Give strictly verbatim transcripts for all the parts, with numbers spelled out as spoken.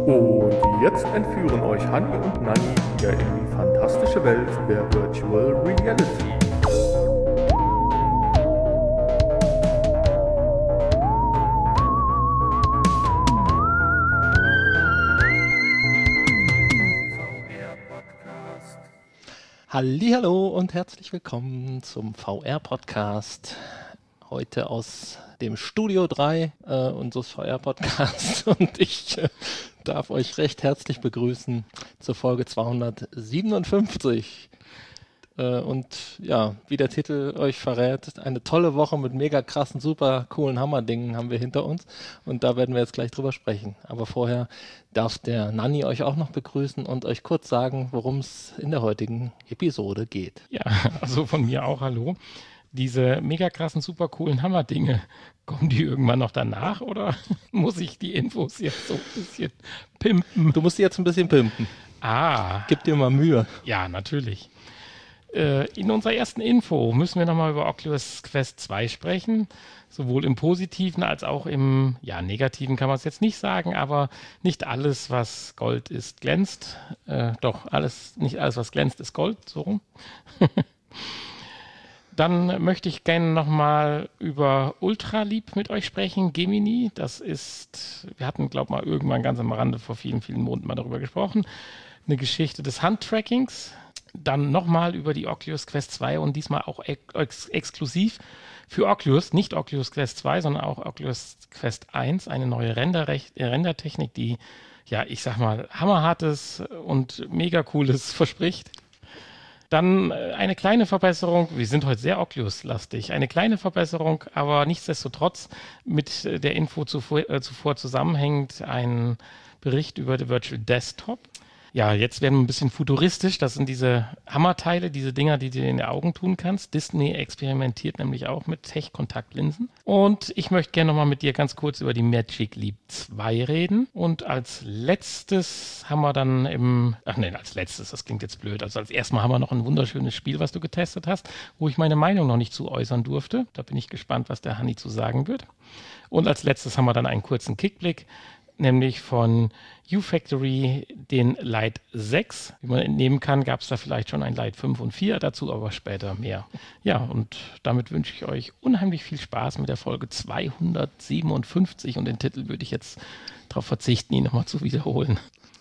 Und jetzt entführen euch Hanni und Nanni wieder in die fantastische Welt der Virtual Reality. Hallihallo und herzlich willkommen zum V R-Podcast. Heute aus dem Studio drei äh, unseres V R-Podcasts und ich äh, darf euch recht herzlich begrüßen zur Folge zweihundertsiebenundfünfzig. Äh, und ja, wie der Titel euch verrät, eine tolle Woche mit mega krassen, super coolen Hammerdingen haben wir hinter uns und da werden wir jetzt gleich drüber sprechen. Aber vorher darf der Nanni euch auch noch begrüßen und euch kurz sagen, worum es in der heutigen Episode geht. Ja, also von mir auch hallo. Diese mega krassen, super coolen Hammerdinge, kommen die irgendwann noch danach oder muss ich die Infos jetzt so ein bisschen pimpen? Du musst die jetzt ein bisschen pimpen. Ah. Gib dir mal Mühe. Ja, natürlich. Äh, in unserer ersten Info müssen wir nochmal über Oculus Quest zwei sprechen. Sowohl im Positiven als auch im, ja, Negativen kann man es jetzt nicht sagen, aber nicht alles, was Gold ist, glänzt. Äh, doch, alles, nicht alles, was glänzt, ist Gold, so rum. Dann möchte ich gerne nochmal über Ultraleap mit euch sprechen, Gemini. Das ist, wir hatten, glaube ich, mal irgendwann ganz am Rande vor vielen, vielen Monaten mal darüber gesprochen. Eine Geschichte des Handtrackings. Dann nochmal über die Oculus Quest zwei und diesmal auch ex- exklusiv für Oculus, nicht Oculus Quest zwei, sondern auch Oculus Quest eins, eine neue Renderrech- Rendertechnik, die, ja, ich sag mal, hammerhartes und mega cooles verspricht. Dann eine kleine Verbesserung, wir sind heute sehr Oculus-lastig, eine kleine Verbesserung, aber nichtsdestotrotz mit der Info zuvor, äh, zuvor zusammenhängend ein Bericht über die Virtual Desktop. Ja, jetzt werden wir ein bisschen futuristisch, das sind diese Hammerteile, diese Dinger, die du in die Augen tun kannst. Disney experimentiert nämlich auch mit Tech-Kontaktlinsen. Und ich möchte gerne nochmal mit dir ganz kurz über die Magic Leap zwei reden. Und als letztes haben wir dann im, ach nein, als letztes, das klingt jetzt blöd, also als erstes Mal haben wir noch ein wunderschönes Spiel, was du getestet hast, wo ich meine Meinung noch nicht zu äußern durfte. Da bin ich gespannt, was der Hanni zu sagen wird. Und als letztes haben wir dann einen kurzen Kickblick, nämlich von U-Factory den Lite sechs. Wie man entnehmen kann, gab es da vielleicht schon ein Lite fünf und vier dazu, aber später mehr. Ja, und damit wünsche ich euch unheimlich viel Spaß mit der Folge zweihundertsiebenundfünfzig und den Titel würde ich jetzt darauf verzichten, ihn nochmal zu wiederholen.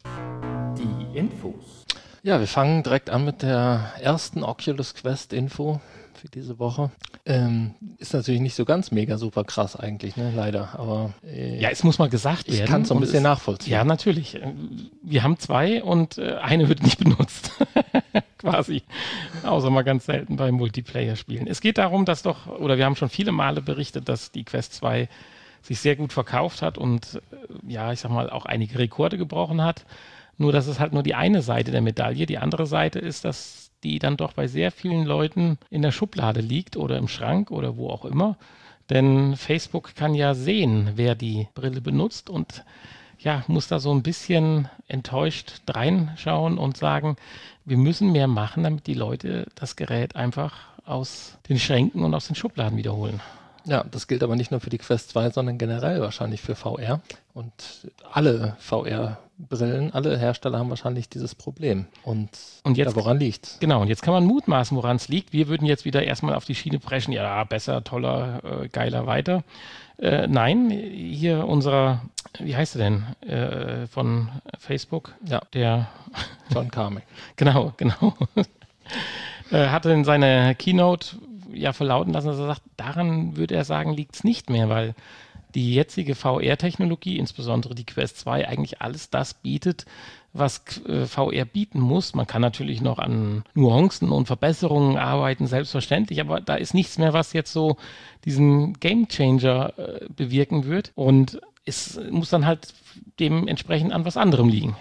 Die Infos. Ja, wir fangen direkt an mit der ersten Oculus Quest Info für diese Woche. Ähm, ist natürlich nicht so ganz mega super krass eigentlich, ne? Leider. Aber äh, ja, es muss mal gesagt werden. Ich kann es so ein bisschen es, nachvollziehen. Ja, natürlich. Wir haben zwei und äh, eine wird nicht benutzt. Quasi. Außer mal ganz selten bei Multiplayer-Spielen. Es geht darum, dass doch, oder wir haben schon viele Male berichtet, dass die Quest zwei sich sehr gut verkauft hat und äh, ja, ich sag mal, auch einige Rekorde gebrochen hat. Nur, dass es halt nur die eine Seite der Medaille. Die andere Seite ist, dass die dann doch bei sehr vielen Leuten in der Schublade liegt oder im Schrank oder wo auch immer. Denn Facebook kann ja sehen, wer die Brille benutzt und ja, muss da so ein bisschen enttäuscht reinschauen und sagen, wir müssen mehr machen, damit die Leute das Gerät einfach aus den Schränken und aus den Schubladen wiederholen. Ja, das gilt aber nicht nur für die Quest zwei, sondern generell wahrscheinlich für V R. Und alle V R-Brillen, alle Hersteller haben wahrscheinlich dieses Problem. Und, und jetzt, ja, woran liegt's? Genau, und jetzt kann man mutmaßen, woran es liegt. Wir würden jetzt wieder erstmal auf die Schiene preschen, ja, besser, toller, äh, geiler, weiter. Äh, nein, hier unser, wie heißt er denn, äh, von Facebook? Ja, der John Carmack. Genau, genau. äh, hatte in seiner Keynote ja verlauten lassen, dass er sagt, daran würde er sagen, liegt es nicht mehr, weil die jetzige V R-Technologie, insbesondere die Quest zwei, eigentlich alles das bietet, was äh, V R bieten muss. Man kann natürlich noch an Nuancen und Verbesserungen arbeiten, selbstverständlich, aber da ist nichts mehr, was jetzt so diesen Gamechanger äh, bewirken wird und es muss dann halt dementsprechend an was anderem liegen.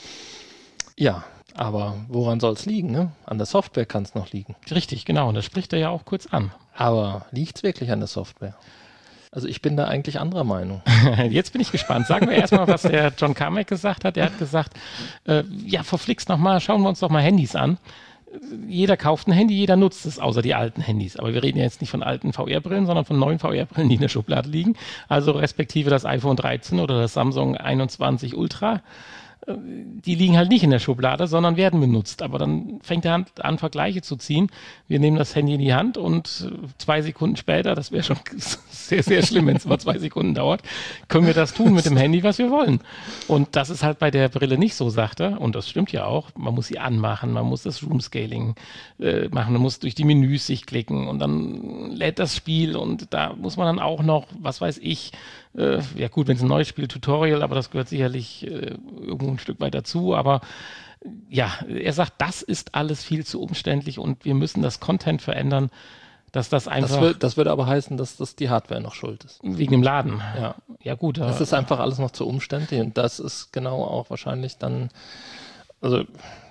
Ja, aber woran soll es liegen? Ne? An der Software kann es noch liegen. Richtig, genau. Und das spricht er ja auch kurz an. Aber liegt es wirklich an der Software? Also ich bin da eigentlich anderer Meinung. Jetzt bin ich gespannt. Sagen wir erstmal, was der John Carmack gesagt hat. Er hat gesagt, äh, ja, verflixt nochmal, schauen wir uns doch mal Handys an. jeder kauft ein Handy, jeder nutzt es, außer die alten Handys. Aber wir reden ja jetzt nicht von alten V R-Brillen, sondern von neuen V R-Brillen, die in der Schublade liegen. Also respektive das iPhone dreizehn oder das Samsung einundzwanzig Ultra. Die liegen halt nicht in der Schublade, sondern werden benutzt. Aber dann fängt er an, Vergleiche zu ziehen. Wir nehmen das Handy in die Hand und zwei Sekunden später, das wäre schon sehr, sehr schlimm, wenn es mal zwei Sekunden dauert, können wir das tun mit dem Handy, was wir wollen. Und das ist halt bei der Brille nicht so, sagt er. Und das stimmt ja auch. Man muss sie anmachen, man muss das Room-Scaling äh, machen, man muss durch die Menüs sich klicken und dann lädt das Spiel und da muss man dann auch noch, was weiß ich, äh, ja gut, wenn es ein neues Spiel, Tutorial, aber das gehört sicherlich äh, irgendwo ein Stück weit dazu, aber ja, er sagt, das ist alles viel zu umständlich und wir müssen das Content verändern, dass das einfach... Das, wird, das würde aber heißen, dass das die Hardware noch schuld ist. Wegen dem Laden. Ja, ja gut. Das ist einfach alles noch zu umständlich und das ist genau auch wahrscheinlich dann, also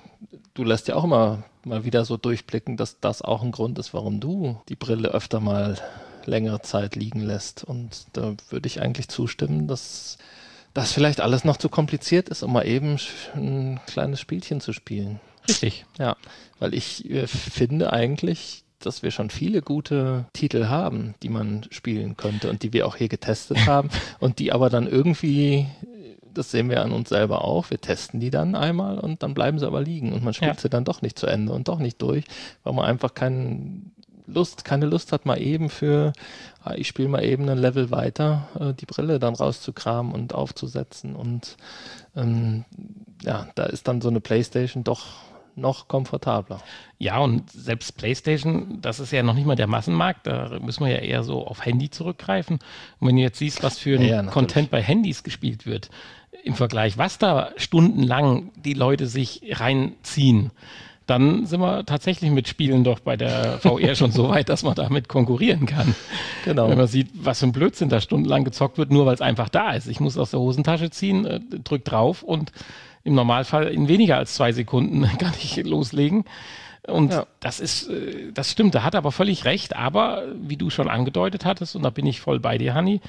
du lässt ja auch immer mal wieder so durchblicken, dass das auch ein Grund ist, warum du die Brille öfter mal längere Zeit liegen lässt und da würde ich eigentlich zustimmen, dass das vielleicht alles noch zu kompliziert ist, um mal eben ein kleines Spielchen zu spielen. Richtig. Ja, weil ich äh, finde eigentlich, dass wir schon viele gute Titel haben, die man spielen könnte und die wir auch hier getestet haben und die aber dann irgendwie, das sehen wir an uns selber auch, wir testen die dann einmal und dann bleiben sie aber liegen und man spielt ja. sie dann doch nicht zu Ende und doch nicht durch, weil man einfach keinen Lust, keine Lust hat, mal eben für, ich spiele mal eben ein Level weiter, äh, die Brille dann rauszukramen und aufzusetzen und ähm, ja, da ist dann so eine PlayStation doch noch komfortabler. Ja, und selbst PlayStation, das ist ja noch nicht mal der Massenmarkt, da müssen wir ja eher so auf Handy zurückgreifen. Und wenn du jetzt siehst, was für ein ja, ja, Content bei Handys gespielt wird, im Vergleich, was da stundenlang die Leute sich reinziehen, dann sind wir tatsächlich mit Spielen doch bei der V R schon so weit, dass man damit konkurrieren kann. Genau. Wenn man sieht, was für ein Blödsinn da stundenlang gezockt wird, nur weil es einfach da ist. Ich muss aus der Hosentasche ziehen, äh, drück drauf und im Normalfall in weniger als zwei Sekunden kann ich loslegen. Und ja. das ist, äh, das stimmt, da hat er aber völlig recht. Aber wie du schon angedeutet hattest, und da bin ich voll bei dir, Hanni,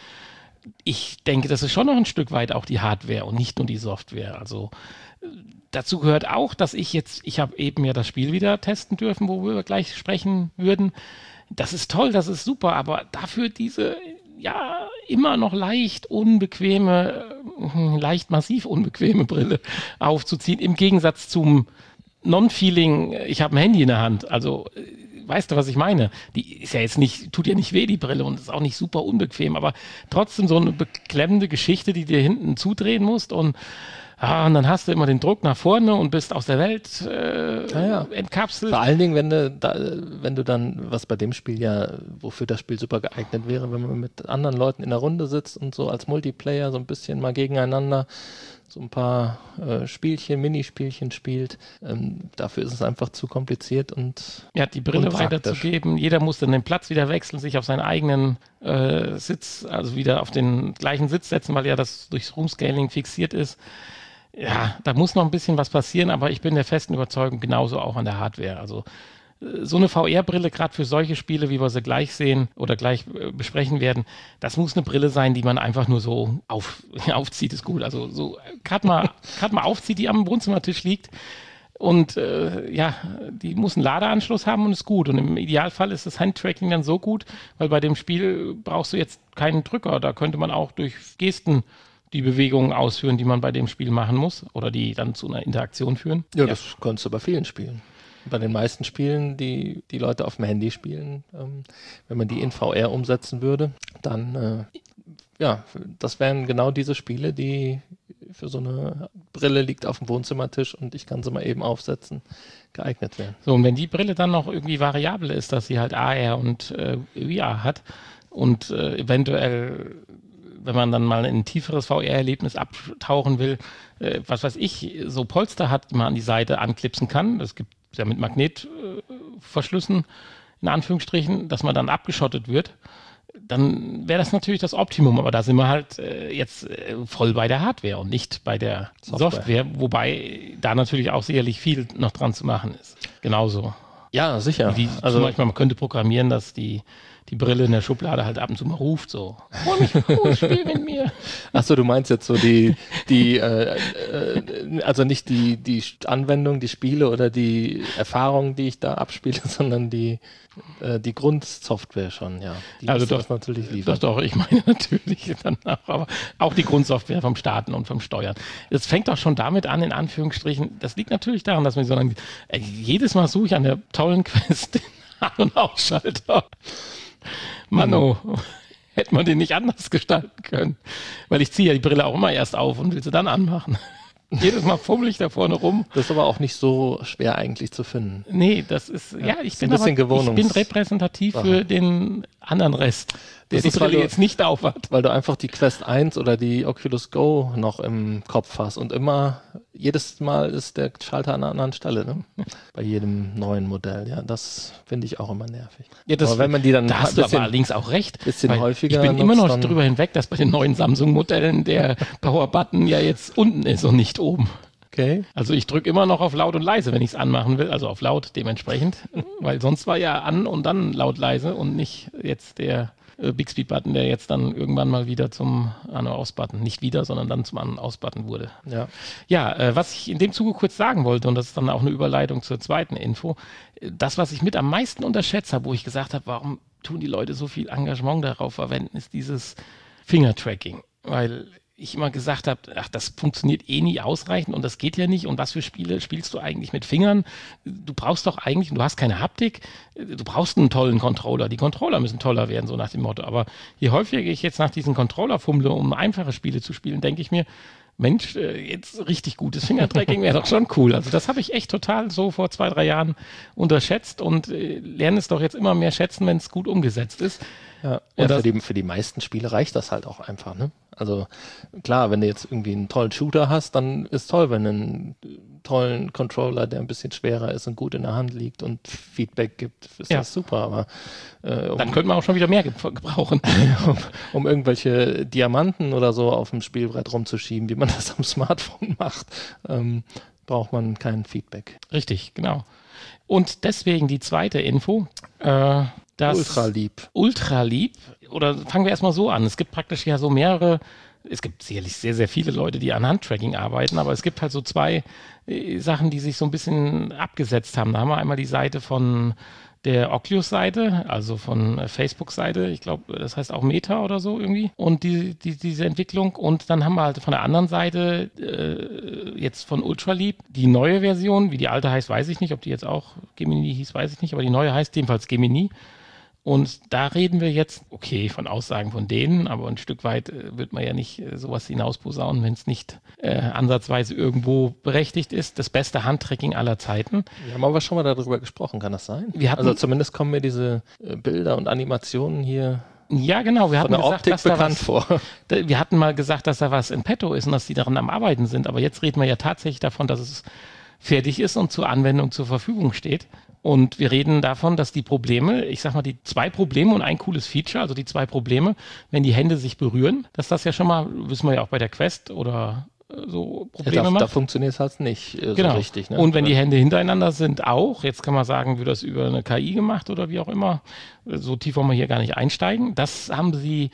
ich denke, das ist schon noch ein Stück weit auch die Hardware und nicht nur die Software. Also dazu gehört auch, dass ich jetzt, ich habe eben ja das Spiel wieder testen dürfen, wo wir gleich sprechen würden. Das ist toll, das ist super, aber dafür diese, ja, immer noch leicht unbequeme, leicht massiv unbequeme Brille aufzuziehen, im Gegensatz zum Non-Feeling, ich habe ein Handy in der Hand, also weißt du, was ich meine? Die ist ja jetzt nicht, tut ja nicht weh, die Brille, und ist auch nicht super unbequem, aber trotzdem so eine beklemmende Geschichte, die dir hinten zudrehen musst und Ah, und dann hast du immer den Druck nach vorne und bist aus der Welt äh, ja, ja. entkapselt. Vor allen Dingen, wenn du, da, wenn du dann, was bei dem Spiel ja, wofür das Spiel super geeignet wäre, wenn man mit anderen Leuten in der Runde sitzt und so als Multiplayer so ein bisschen mal gegeneinander so ein paar äh, Spielchen, Minispielchen spielt. Ähm, dafür ist es einfach zu kompliziert und ja, die Brille weiterzugeben. Jeder muss dann den Platz wieder wechseln, sich auf seinen eigenen äh, Sitz, also wieder auf den gleichen Sitz setzen, weil ja das durchs Room-Scaling fixiert ist. Ja, da muss noch ein bisschen was passieren, aber ich bin der festen Überzeugung, genauso auch an der Hardware. Also so eine V R-Brille, gerade für solche Spiele, wie wir sie gleich sehen oder gleich äh, besprechen werden, das muss eine Brille sein, die man einfach nur so auf, aufzieht, ist gut. Also so gerade mal, gerade mal aufzieht, die am Wohnzimmertisch liegt und äh, ja, die muss einen Ladeanschluss haben und ist gut. Und im Idealfall ist das Handtracking dann so gut, weil bei dem Spiel brauchst du jetzt keinen Drücker. Da könnte man auch durch Gesten die Bewegungen ausführen, die man bei dem Spiel machen muss oder die dann zu einer Interaktion führen. Ja, ja. Das konntest du bei vielen Spielen. Bei den meisten Spielen, die die Leute auf dem Handy spielen, ähm, wenn man die in V R umsetzen würde, dann, äh, ja, das wären genau diese Spiele, die für so eine Brille liegt auf dem Wohnzimmertisch und ich kann sie mal eben aufsetzen, geeignet wären. So, und wenn die Brille dann noch irgendwie variabel ist, dass sie halt A R und äh, V R hat und äh, eventuell, wenn man dann mal in ein tieferes V R-Erlebnis abtauchen will, äh, was weiß ich, so Polster hat, die man an die Seite anklipsen kann. Es gibt ja mit Magnetverschlüssen, äh, in Anführungsstrichen, dass man dann abgeschottet wird. Dann wäre das natürlich das Optimum, aber da sind wir halt äh, jetzt äh, voll bei der Hardware und nicht bei der Software. Software, wobei da natürlich auch sicherlich viel noch dran zu machen ist. Genauso. Ja, sicher. Wie also zum Beispiel, man könnte programmieren, dass die die Brille in der Schublade halt ab und zu mal ruft, so, hol mich raus, spiel mit mir. Achso, du meinst jetzt so die, die äh, äh, also nicht die, die Anwendung, die Spiele oder die Erfahrungen, die ich da abspiele, sondern die, äh, die Grundsoftware schon, ja. Die Also müsste doch, das natürlich liefern. Doch, doch, ich meine natürlich danach, aber auch die Grundsoftware vom Starten und vom Steuern. Es fängt doch schon damit an, in Anführungsstrichen, das liegt natürlich daran, dass man so lange, äh, jedes Mal suche ich an der tollen Quest den An- und Ausschalter. Mann, oh, hätte man den nicht anders gestalten können. Weil ich ziehe ja die Brille auch immer erst auf und will sie dann anmachen. Jedes Mal fummel ich da vorne rum. Das ist aber auch nicht so schwer eigentlich zu finden. Nee, das ist, ja, Ja, ich, ist bin ein bisschen aber, ich Gewohnungs- bin repräsentativ Sache. für den anderen Rest, der Das die ist, weil Brille du- jetzt nicht auf hat. Weil du einfach die Quest eins oder die Oculus Go noch im Kopf hast und immer, jedes Mal ist der Schalter an einer anderen Stelle, ne? Bei jedem neuen Modell, ja, das finde ich auch immer nervig. Ja, das, aber wenn man die dann da ein hast du aber bisschen, allerdings auch recht. bisschen weil häufiger Ich bin immer nutzt, noch dann- drüber hinweg, dass bei den neuen Samsung-Modellen der Power-Button ja jetzt unten ist und nicht oben. okay, Also ich drücke immer noch auf laut und leise, wenn ich es anmachen will, also auf laut dementsprechend, weil sonst war ja an und dann laut leise und nicht jetzt der äh, Bixby-Button, der jetzt dann irgendwann mal wieder zum An- und Aus-Button, nicht wieder, sondern dann zum An- und Aus-Button wurde. ja. Ja, äh, was ich in dem Zuge kurz sagen wollte, und das ist dann auch eine Überleitung zur zweiten Info, äh, das, was ich mit am meisten unterschätzt habe, wo ich gesagt habe, warum tun die Leute so viel Engagement darauf verwenden, ist dieses Finger-Tracking. Weil ich immer gesagt habe, ach, das funktioniert eh nie ausreichend und das geht ja nicht. Und was für Spiele spielst du eigentlich mit Fingern? Du brauchst doch eigentlich, du hast keine Haptik, du brauchst einen tollen Controller. Die Controller müssen toller werden, so nach dem Motto. Aber je häufiger ich jetzt nach diesen Controller fummle, um einfache Spiele zu spielen, denke ich mir, Mensch, äh, jetzt richtig gutes Fingertracking wäre doch schon cool. Also das habe ich echt total so vor zwei, drei Jahren unterschätzt und äh, lerne es doch jetzt immer mehr schätzen, wenn es gut umgesetzt ist. Ja, Und ja das- für, die, für die meisten Spiele reicht das halt auch einfach, ne? Also klar, wenn du jetzt irgendwie einen tollen Shooter hast, dann ist toll, wenn du einen tollen Controller, der ein bisschen schwerer ist und gut in der Hand liegt und Feedback gibt, ist Ja. das super. Aber äh, um, Dann könnte man auch schon wieder mehr ge- gebrauchen. um, um irgendwelche Diamanten oder so auf dem Spielbrett rumzuschieben, wie man das am Smartphone macht, ähm, braucht man kein Feedback. Richtig, genau. Und deswegen die zweite Info. Äh, das Ultra lieb. Ultra lieb. Oder fangen wir erstmal so an. Es gibt praktisch ja so mehrere, es gibt sicherlich sehr, sehr viele Leute, die an Handtracking arbeiten, aber es gibt halt so zwei äh, Sachen, die sich so ein bisschen abgesetzt haben. Da haben wir einmal die Seite von der Oculus-Seite, also von äh, Facebook-Seite, ich glaube, das heißt auch Meta oder so irgendwie, und die, die, diese Entwicklung. Und dann haben wir halt von der anderen Seite äh, jetzt von Ultraleap die neue Version, wie die alte heißt, weiß ich nicht, ob die jetzt auch Gemini hieß, weiß ich nicht, aber die neue heißt jedenfalls Gemini. Und da reden wir jetzt, okay, von Aussagen von denen, aber ein Stück weit äh, wird man ja nicht äh, sowas hinausposaunen, wenn es nicht äh, ansatzweise irgendwo berechtigt ist. Das beste Handtracking aller Zeiten. Wir haben aber schon mal darüber gesprochen, kann das sein? Wir hatten- also zumindest kommen mir diese äh, Bilder und Animationen hier Ja, genau. Wir von hatten der gesagt, Optik dass da bekannt was, vor. da, wir hatten mal gesagt, dass da was in petto ist und dass die daran am Arbeiten sind. Aber jetzt reden wir ja tatsächlich davon, dass es fertig ist und zur Anwendung zur Verfügung steht. Und wir reden davon, dass die Probleme, ich sag mal, die zwei Probleme und ein cooles Feature, also die zwei Probleme, wenn die Hände sich berühren, dass das ja schon mal, wissen wir ja auch bei der Quest oder äh, so Ja, Probleme da, macht. da funktioniert es halt nicht äh, Genau. so richtig. Ne? Und wenn die Hände hintereinander sind, auch. Jetzt kann man sagen, wird das über eine K I gemacht oder wie auch immer. So tief wollen wir hier gar nicht einsteigen. Das haben sie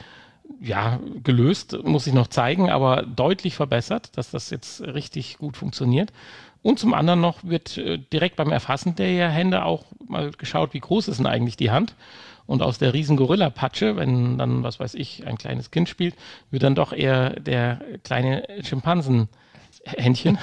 ja gelöst, muss ich noch zeigen, aber deutlich verbessert, dass das jetzt richtig gut funktioniert. Und zum anderen noch wird äh, direkt beim Erfassen der Hände auch mal geschaut, wie groß ist denn eigentlich die Hand. Und aus der riesen Gorilla-Patsche, wenn dann, was weiß ich, ein kleines Kind spielt, wird dann doch eher der kleine Schimpansen Händchen.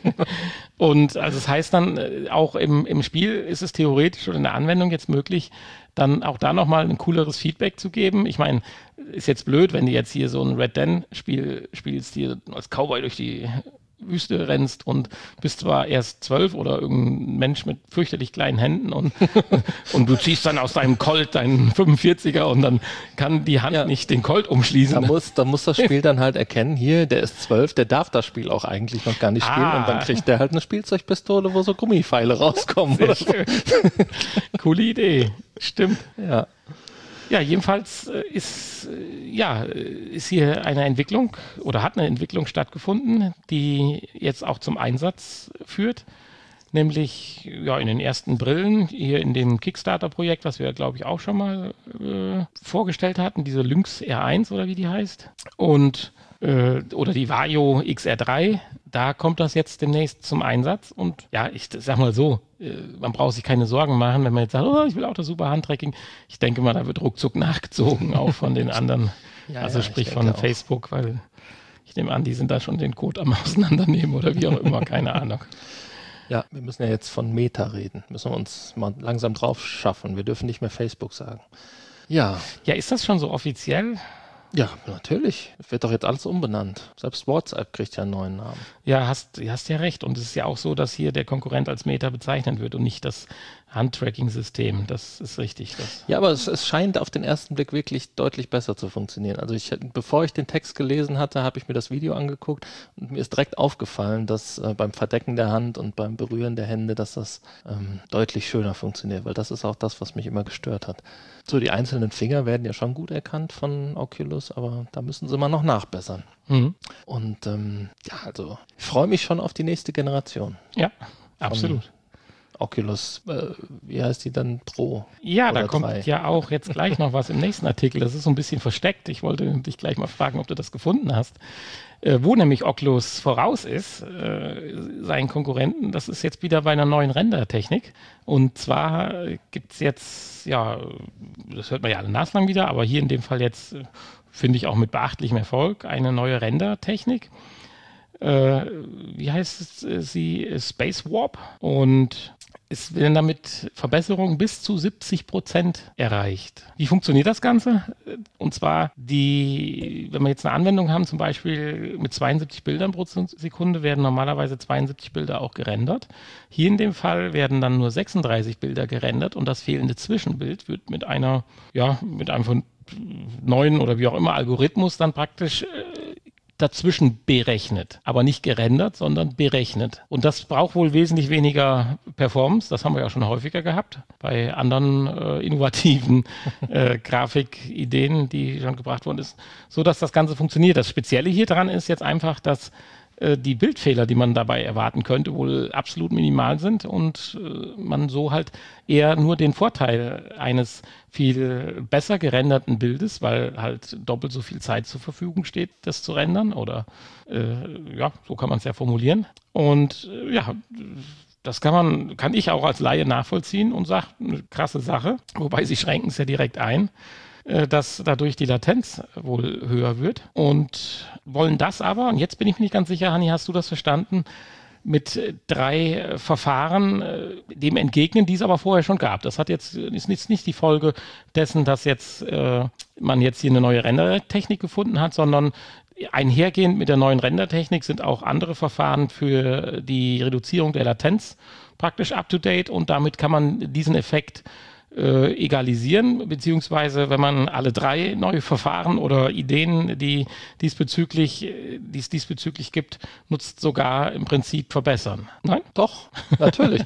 Und also das heißt dann, äh, auch im, im Spiel ist es theoretisch oder in der Anwendung jetzt möglich, dann auch da nochmal ein cooleres Feedback zu geben. Ich meine, ist jetzt blöd, wenn du jetzt hier so ein Red Den-Spiel spielst, hier als Cowboy durch die Wüste rennst und bist zwar erst zwölf oder irgendein Mensch mit fürchterlich kleinen Händen und, und du ziehst dann aus deinem Colt deinen fünfundvierziger und dann kann die Hand Ja. nicht den Colt umschließen. Da muss, da muss das Spiel dann halt erkennen, hier, der ist zwölf, der darf das Spiel auch eigentlich noch gar nicht spielen Ah. und dann kriegt der halt eine Spielzeugpistole, wo so Gummipfeile rauskommen. Sehr Oder so. schön. Coole Idee. Stimmt. Ja. Ja, jedenfalls äh, ist, äh, ja, äh, ist hier eine Entwicklung oder hat eine Entwicklung stattgefunden, die jetzt auch zum Einsatz führt. nämlich ja in den ersten Brillen, hier in dem Kickstarter-Projekt, was wir, glaube ich, auch schon mal äh, vorgestellt hatten, diese Lynx R eins oder wie die heißt. Und äh, oder die Vario X R drei, da kommt das jetzt demnächst zum Einsatz. Und ja, ich sag mal so, äh, man braucht sich keine Sorgen machen, wenn man jetzt sagt, oh, ich will auch das super Handtracking. Ich denke mal, da wird ruckzuck nachgezogen, auch von den anderen, ja, also ja, sprich von auch. Facebook, weil ich nehme an, die sind da schon den Code am Auseinandernehmen oder wie auch immer, keine Ahnung. Ja, wir müssen ja jetzt von Meta reden. Müssen wir uns mal langsam drauf schaffen. Wir dürfen nicht mehr Facebook sagen. Ja. Ja, ist das schon so offiziell? Ja, natürlich. Es wird doch jetzt alles umbenannt. Selbst WhatsApp kriegt ja einen neuen Namen. Ja, hast, hast ja recht. Und es ist ja auch so, dass hier der Konkurrent als Meta bezeichnet wird und nicht das Handtracking-System. Das ist richtig. Das ja, aber es, es scheint auf den ersten Blick wirklich deutlich besser zu funktionieren. Also ich, bevor ich den Text gelesen hatte, habe ich mir das Video angeguckt und mir ist direkt aufgefallen, dass äh, beim Verdecken der Hand und beim Berühren der Hände, dass das ähm, deutlich schöner funktioniert, weil das ist auch das, was mich immer gestört hat. So, die einzelnen Finger werden ja schon gut erkannt von Oculus, aber da müssen sie mal noch nachbessern. Mhm. Und ähm, ja, also ich freue mich schon auf die nächste Generation. Ja, absolut. Oculus, äh, wie heißt die dann? Pro? Ja, da kommt drei. Ja auch jetzt gleich noch was im nächsten Artikel. Das ist so ein bisschen versteckt. Ich wollte dich gleich mal fragen, ob du das gefunden hast. Äh, wo nämlich Oculus voraus ist, äh, seinen Konkurrenten, das ist jetzt wieder bei einer neuen Rendertechnik. Und zwar gibt es jetzt, ja, das hört man ja alle naslang wieder, aber hier in dem Fall jetzt, äh, finde ich auch mit beachtlichem Erfolg, eine neue Rendertechnik. Äh, wie heißt es, sie? Space Warp. Und es werden damit Verbesserungen bis zu siebzig Prozent erreicht. Wie funktioniert das Ganze? Und zwar, die, wenn wir jetzt eine Anwendung haben, zum Beispiel mit zweiundsiebzig Bildern pro Sekunde, werden normalerweise zweiundsiebzig Bilder auch gerendert. Hier in dem Fall werden dann nur sechsunddreißig Bilder gerendert und das fehlende Zwischenbild wird mit einer, ja, mit einem von neuen oder wie auch immer Algorithmus dann praktisch äh, dazwischen berechnet, aber nicht gerendert, sondern berechnet. Und das braucht wohl wesentlich weniger Performance, das haben wir ja schon häufiger gehabt, bei anderen äh, innovativen äh, Grafikideen, die schon gebracht worden ist, so dass das Ganze funktioniert. Das Spezielle hier dran ist jetzt einfach, dass äh, die Bildfehler, die man dabei erwarten könnte, wohl absolut minimal sind und äh, man so halt eher nur den Vorteil eines viel besser gerenderten Bildes, weil halt doppelt so viel Zeit zur Verfügung steht, das zu rendern oder äh, ja, so kann man es ja formulieren. Und äh, ja, das kann man, kann ich auch als Laie nachvollziehen und sage, eine krasse Sache, wobei sie schränken es ja direkt ein, äh, dass dadurch die Latenz wohl höher wird und wollen das aber, und jetzt bin ich mir nicht ganz sicher, Hanni, hast du das verstanden, mit drei Verfahren äh, dem entgegnen, die es aber vorher schon gab. Das hat jetzt, ist jetzt nicht die Folge dessen, dass jetzt äh, man jetzt hier eine neue Rendertechnik gefunden hat, sondern einhergehend mit der neuen Rendertechnik sind auch andere Verfahren für die Reduzierung der Latenz praktisch up-to-date und damit kann man diesen Effekt äh, egalisieren, beziehungsweise wenn man alle drei neue Verfahren oder Ideen, die diesbezüglich, die es diesbezüglich gibt, nutzt, sogar im Prinzip verbessern. Nein? Doch, natürlich.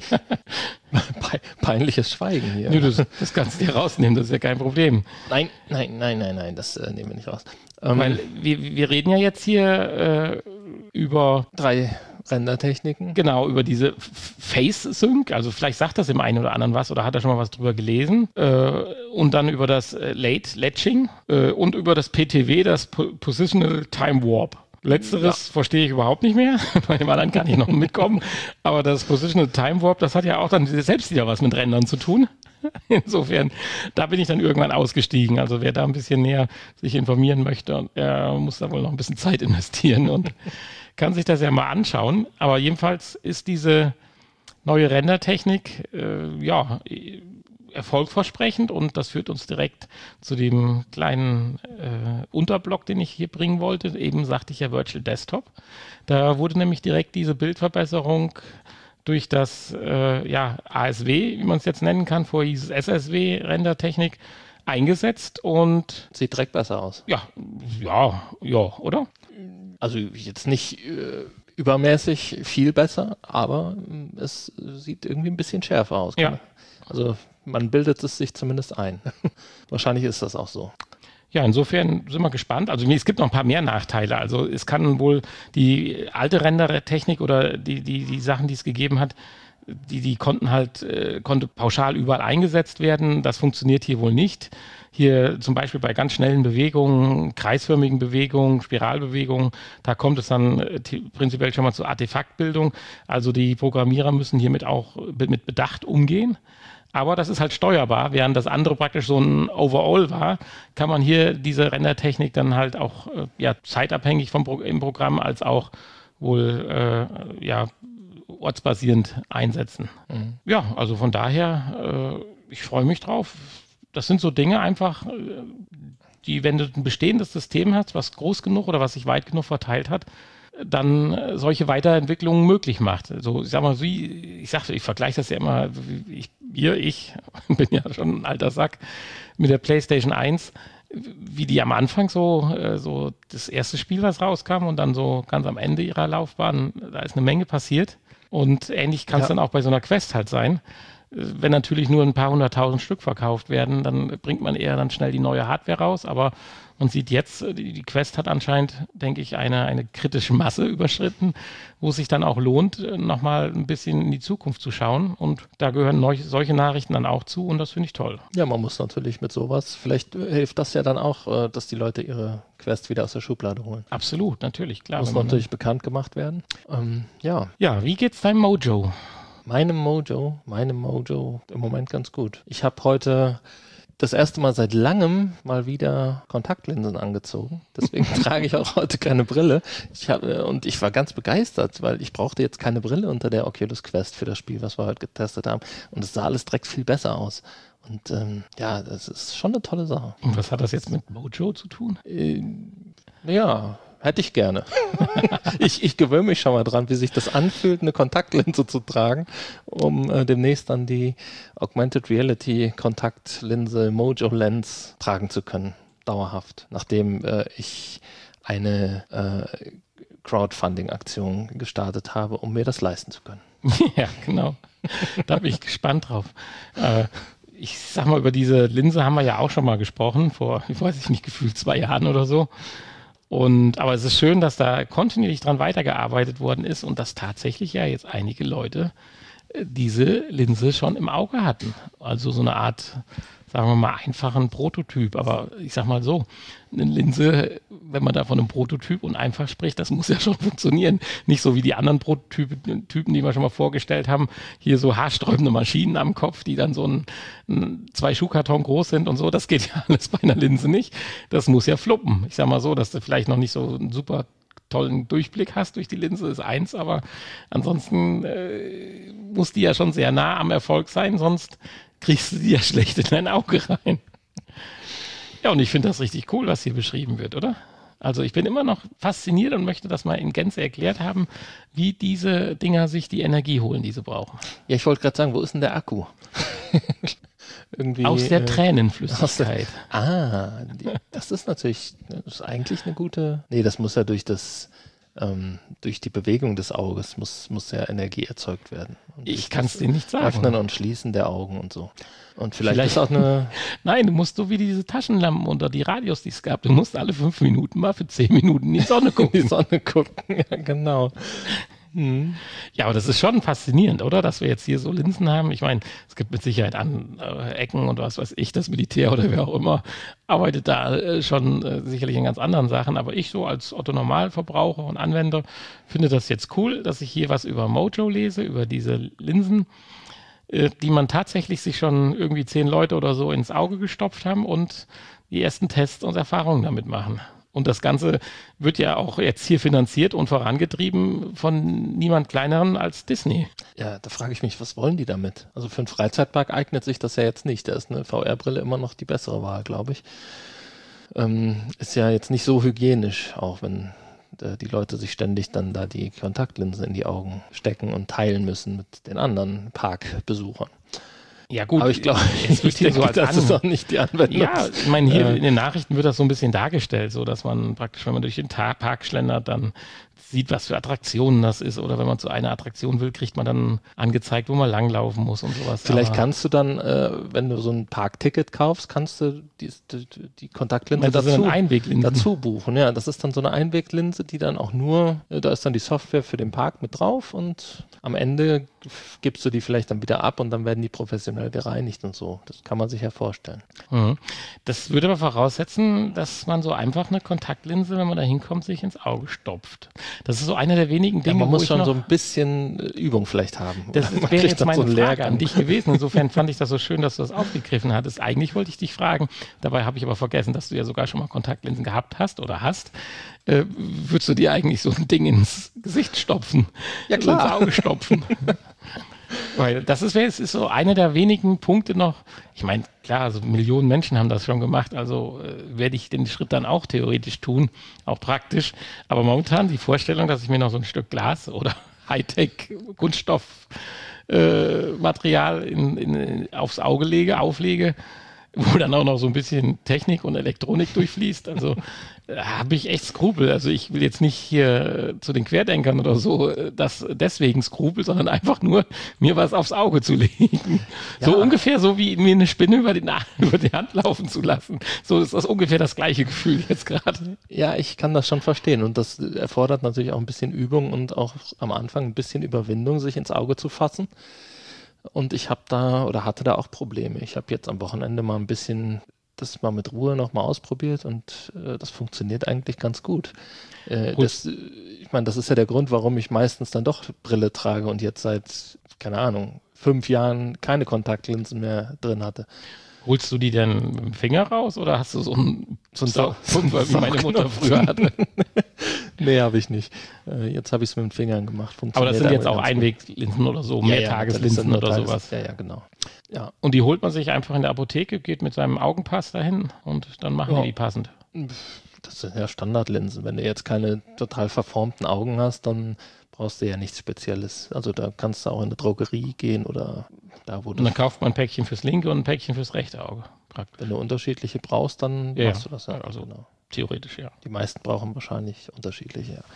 Peinliches Schweigen hier. Nee, das, das kannst du dir rausnehmen, das ist ja kein Problem. Nein, nein, nein, nein, nein, das äh, nehmen wir nicht raus. Ähm, Weil wir, wir reden ja jetzt hier äh, über drei Rendertechniken. Genau, über diese Face-Sync, also vielleicht sagt das dem einen oder anderen was oder hat er schon mal was drüber gelesen. Äh, und dann über das äh, Late Latching äh, und über das P T W, das P- Positional Time Warp. Letzteres ja. verstehe ich überhaupt nicht mehr. Bei dem anderen kann ich noch mitkommen. Aber das Positional Time Warp, das hat ja auch dann selbst wieder was mit Rendern zu tun. Insofern, da bin ich dann irgendwann ausgestiegen. Also wer da ein bisschen näher sich informieren möchte, der muss da wohl noch ein bisschen Zeit investieren und kann sich das ja mal anschauen. Aber jedenfalls ist diese neue Rendertechnik äh, ja erfolgversprechend und das führt uns direkt zu dem kleinen äh, Unterblock, den ich hier bringen wollte. Eben sagte ich ja Virtual Desktop. Da wurde nämlich direkt diese Bildverbesserung durch das äh, ja, A S W, wie man es jetzt nennen kann, vorher hieß es S S W-Rendertechnik, eingesetzt und sieht direkt besser aus. Ja, ja, ja, oder? Also jetzt nicht äh, übermäßig viel besser, aber äh, es sieht irgendwie ein bisschen schärfer aus. Ja. Also man bildet es sich zumindest ein. Wahrscheinlich ist das auch so. Ja, insofern sind wir gespannt. Also es gibt noch ein paar mehr Nachteile. Also es kann wohl die alte Rendertechnik oder die, die, die Sachen, die es gegeben hat, die, die konnten halt, äh, konnte pauschal überall eingesetzt werden. Das funktioniert hier wohl nicht. Hier zum Beispiel bei ganz schnellen Bewegungen, kreisförmigen Bewegungen, Spiralbewegungen, da kommt es dann äh, prinzipiell schon mal zur Artefaktbildung. Also die Programmierer müssen hiermit auch be- mit Bedacht umgehen. Aber das ist halt steuerbar, während das andere praktisch so ein Overall war, kann man hier diese Rendertechnik dann halt auch äh, ja, zeitabhängig vom Pro- im Programm als auch wohl äh, ja, ortsbasierend einsetzen. Mhm. Ja, also von daher, äh, ich freue mich drauf. Das sind so Dinge einfach, äh, die, wenn du ein bestehendes System hast, was groß genug oder was sich weit genug verteilt hat, dann äh, solche Weiterentwicklungen möglich macht. So, ich sag mal, wie, ich sagte, ich vergleiche das ja immer, ich, wir, ich bin ja schon ein alter Sack mit der PlayStation eins, wie die am Anfang so, äh, so das erste Spiel, was rauskam und dann so ganz am Ende ihrer Laufbahn, da ist eine Menge passiert. Und ähnlich kann es ja dann auch bei so einer Quest halt sein. Wenn natürlich nur ein paar hunderttausend Stück verkauft werden, dann bringt man eher dann schnell die neue Hardware raus. Aber man sieht jetzt, die, die Quest hat anscheinend, denke ich, eine, eine kritische Masse überschritten, wo es sich dann auch lohnt, nochmal ein bisschen in die Zukunft zu schauen. Und da gehören neu, solche Nachrichten dann auch zu und das finde ich toll. Ja, man muss natürlich mit sowas, vielleicht hilft das ja dann auch, dass die Leute ihre Quest wieder aus der Schublade holen. Absolut, natürlich, klar. Muss natürlich bekannt gemacht werden. Ähm, ja. Ja, wie geht's deinem Mojo? Meinem Mojo, meinem Mojo im Moment ganz gut. Ich habe heute das erste Mal seit langem mal wieder Kontaktlinsen angezogen. Deswegen trage ich auch heute keine Brille. Ich hab, und ich war ganz begeistert, weil ich brauchte jetzt keine Brille unter der Oculus Quest für das Spiel, was wir heute getestet haben. Und es sah alles direkt viel besser aus. Und ähm, ja, das ist schon eine tolle Sache. Und was hat das jetzt mit Mojo zu tun? Äh, ja, hätte ich gerne. ich, ich gewöhne mich schon mal dran, wie sich das anfühlt, eine Kontaktlinse zu tragen, um äh, demnächst dann die Augmented Reality Kontaktlinse Mojo Lens tragen zu können, dauerhaft, nachdem äh, ich eine äh, Crowdfunding-Aktion gestartet habe, um mir das leisten zu können. Ja, genau. Da bin ich gespannt drauf. Äh, ich sag mal, über diese Linse haben wir ja auch schon mal gesprochen, vor, ich weiß nicht, gefühlt zwei Jahren oder so. Und, aber es ist schön, dass da kontinuierlich dran weitergearbeitet worden ist und dass tatsächlich ja jetzt einige Leute äh, diese Linse schon im Auge hatten. Also so eine Art, sagen wir mal, einfachen Prototyp. Aber ich sag mal so, eine Linse, wenn man da von einem Prototyp und einfach spricht, das muss ja schon funktionieren. Nicht so wie die anderen Prototypen, Typen, die wir schon mal vorgestellt haben, hier so haarsträubende Maschinen am Kopf, die dann so ein, ein zwei Schuhkarton groß sind und so. Das geht ja alles bei einer Linse nicht. Das muss ja fluppen. Ich sag mal so, dass du vielleicht noch nicht so einen super tollen Durchblick hast durch die Linse, ist eins, aber ansonsten äh, muss die ja schon sehr nah am Erfolg sein, sonst kriegst du die ja schlecht in dein Auge rein. Ja, und ich finde das richtig cool, was hier beschrieben wird, oder? Also ich bin immer noch fasziniert und möchte das mal in Gänze erklärt haben, wie diese Dinger sich die Energie holen, die sie brauchen. Ja, ich wollte gerade sagen, wo ist denn der Akku? Irgendwie, aus der äh, Tränenflüssigkeit. Aus der, ah, die, das ist natürlich, das ist eigentlich eine gute, nee, das muss ja durch das, ähm, durch die Bewegung des Auges muss, muss ja Energie erzeugt werden. Und ich kann es dir nicht sagen. Öffnen und Schließen der Augen und so. Und vielleicht, vielleicht ist auch eine... Nein, du musst so wie diese Taschenlampen oder die Radios, die es gab, du musst alle fünf Minuten mal für zehn Minuten in die Sonne gucken. in die Sonne gucken, ja genau. Hm. Ja, aber das ist schon faszinierend, oder? Dass wir jetzt hier so Linsen haben. Ich meine, es gibt mit Sicherheit an äh, Ecken und was weiß ich, das Militär oder wer auch immer arbeitet da äh, schon äh, sicherlich in ganz anderen Sachen. Aber ich so als Otto-Normalverbraucher und Anwender finde das jetzt cool, dass ich hier was über Mojo lese, über diese Linsen, äh, die man tatsächlich sich schon irgendwie zehn Leute oder so ins Auge gestopft haben und die ersten Tests und Erfahrungen damit machen. Und das Ganze wird ja auch jetzt hier finanziert und vorangetrieben von niemand Kleineren als Disney. Ja, da frage ich mich, was wollen die damit? Also für einen Freizeitpark eignet sich das ja jetzt nicht. Da ist eine V R-Brille immer noch die bessere Wahl, glaube ich. Ähm, ist ja jetzt nicht so hygienisch, auch wenn äh, die Leute sich ständig dann da die Kontaktlinsen in die Augen stecken und teilen müssen mit den anderen Parkbesuchern. Ja gut, aber ich glaube, es wird ich hier denke, so als das ist An- auch nicht die Anwendung. Ja, ich meine, hier Äh. in den Nachrichten wird das so ein bisschen dargestellt, so dass man praktisch, wenn man durch den Ta- Park schlendert, dann sieht, was für Attraktionen das ist. Oder wenn man zu einer Attraktion will, kriegt man dann angezeigt, wo man langlaufen muss und sowas. Vielleicht Aber kannst du dann, äh, wenn du so ein Parkticket kaufst, kannst du die, die, die Kontaktlinse das sind dazu, dann Einweglinsen. dazu buchen. Ja, das ist dann so eine Einweglinse, die dann auch nur, äh, da ist dann die Software für den Park mit drauf und am Ende gibst du die vielleicht dann wieder ab und dann werden die professionell gereinigt und so. Das kann man sich ja vorstellen. Mhm. Das würde aber voraussetzen, dass man so einfach eine Kontaktlinse, wenn man da hinkommt, sich ins Auge stopft. Das ist so einer der wenigen Dinge, Ja, man wo muss ich schon noch, so ein bisschen äh, Übung vielleicht haben. Das Oder man wäre kriegt jetzt dann meine so einen Frage Lehrgang. an dich gewesen. Insofern fand ich das so schön, dass du das aufgegriffen hattest. Eigentlich wollte ich dich fragen, dabei habe ich aber vergessen, dass du ja sogar schon mal Kontaktlinsen gehabt hast oder hast. Äh, würdest du dir eigentlich so ein Ding ins Gesicht stopfen? Ja, klar. Also ins Auge stopfen. Weil das ist, es ist so einer der wenigen Punkte noch. Ich meine, klar, also Millionen Menschen haben das schon gemacht, also äh, werde ich den Schritt dann auch theoretisch tun, auch praktisch. Aber momentan die Vorstellung, dass ich mir noch so ein Stück Glas oder Hightech-Kunststoffmaterial äh, in, in, aufs Auge lege, auflege, wo dann auch noch so ein bisschen Technik und Elektronik durchfließt. Also äh, habe ich echt Skrupel. Also ich will jetzt nicht hier äh, zu den Querdenkern oder so, äh, das deswegen Skrupel, sondern einfach nur mir was aufs Auge zu legen. Ja. So ungefähr so wie mir eine Spinne über die, Na- über die Hand laufen zu lassen. So ist das ungefähr das gleiche Gefühl jetzt gerade. Ja, ich kann das schon verstehen und das erfordert natürlich auch ein bisschen Übung und auch am Anfang ein bisschen Überwindung, sich ins Auge zu fassen. Und ich habe da oder hatte da auch Probleme. Ich habe jetzt am Wochenende mal ein bisschen das mal mit Ruhe nochmal ausprobiert und äh, das funktioniert eigentlich ganz gut. Äh, das, ich meine, das ist ja der Grund, warum ich meistens dann doch Brille trage und jetzt seit, keine Ahnung, fünf Jahren keine Kontaktlinsen mehr drin hatte. Holst du die denn mit dem Finger raus oder hast du so einen So ein Sau- Sau- Pulver, wie meine Mutter früher hatte? Nee, habe ich nicht. Äh, jetzt habe ich es mit den Fingern gemacht. Aber das sind Funktioniert jetzt auch ganz gut. Einweglinsen oder so, Ja, ja, Mehrtageslinsen natürlich oder sind sowas. Tages- Ja, ja, genau. Ja, Und die holt man sich einfach in der Apotheke, geht mit seinem Augenpass dahin und dann machen Ja. die die passend. das sind ja Standardlinsen. Wenn du jetzt keine total verformten Augen hast, dann brauchst du ja nichts Spezielles. Also da kannst du auch in eine Drogerie gehen oder da, wo Und du, dann kauft man ein Päckchen fürs linke und ein Päckchen fürs rechte Auge. Praktisch. wenn du unterschiedliche brauchst, dann Ja, machst ja. du das ja. Also- genau. Theoretisch, ja. Die meisten brauchen wahrscheinlich unterschiedliche. Ja,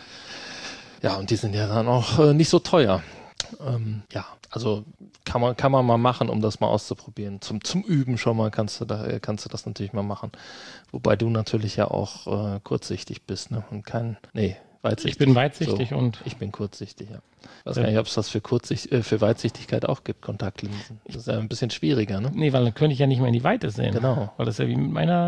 ja und die sind ja dann auch äh, nicht so teuer. Ähm, ja, also kann man, kann man mal machen, um das mal auszuprobieren. Zum, zum Üben schon mal kannst du, da, äh, kannst du das natürlich mal machen. Wobei du natürlich ja auch äh, kurzsichtig bist, ne? Und kein, nee, weitsichtig. Ich bin weitsichtig So. und Ich bin kurzsichtig, ja. Ich weiß Ja. gar nicht, ob es das für, Kurzsicht, äh, für Weitsichtigkeit auch gibt, Kontaktlinsen. Das ist ja ein bisschen schwieriger, ne? nee, weil dann könnte ich ja nicht mehr in die Weite sehen. Genau. Weil das ist ja wie mit meiner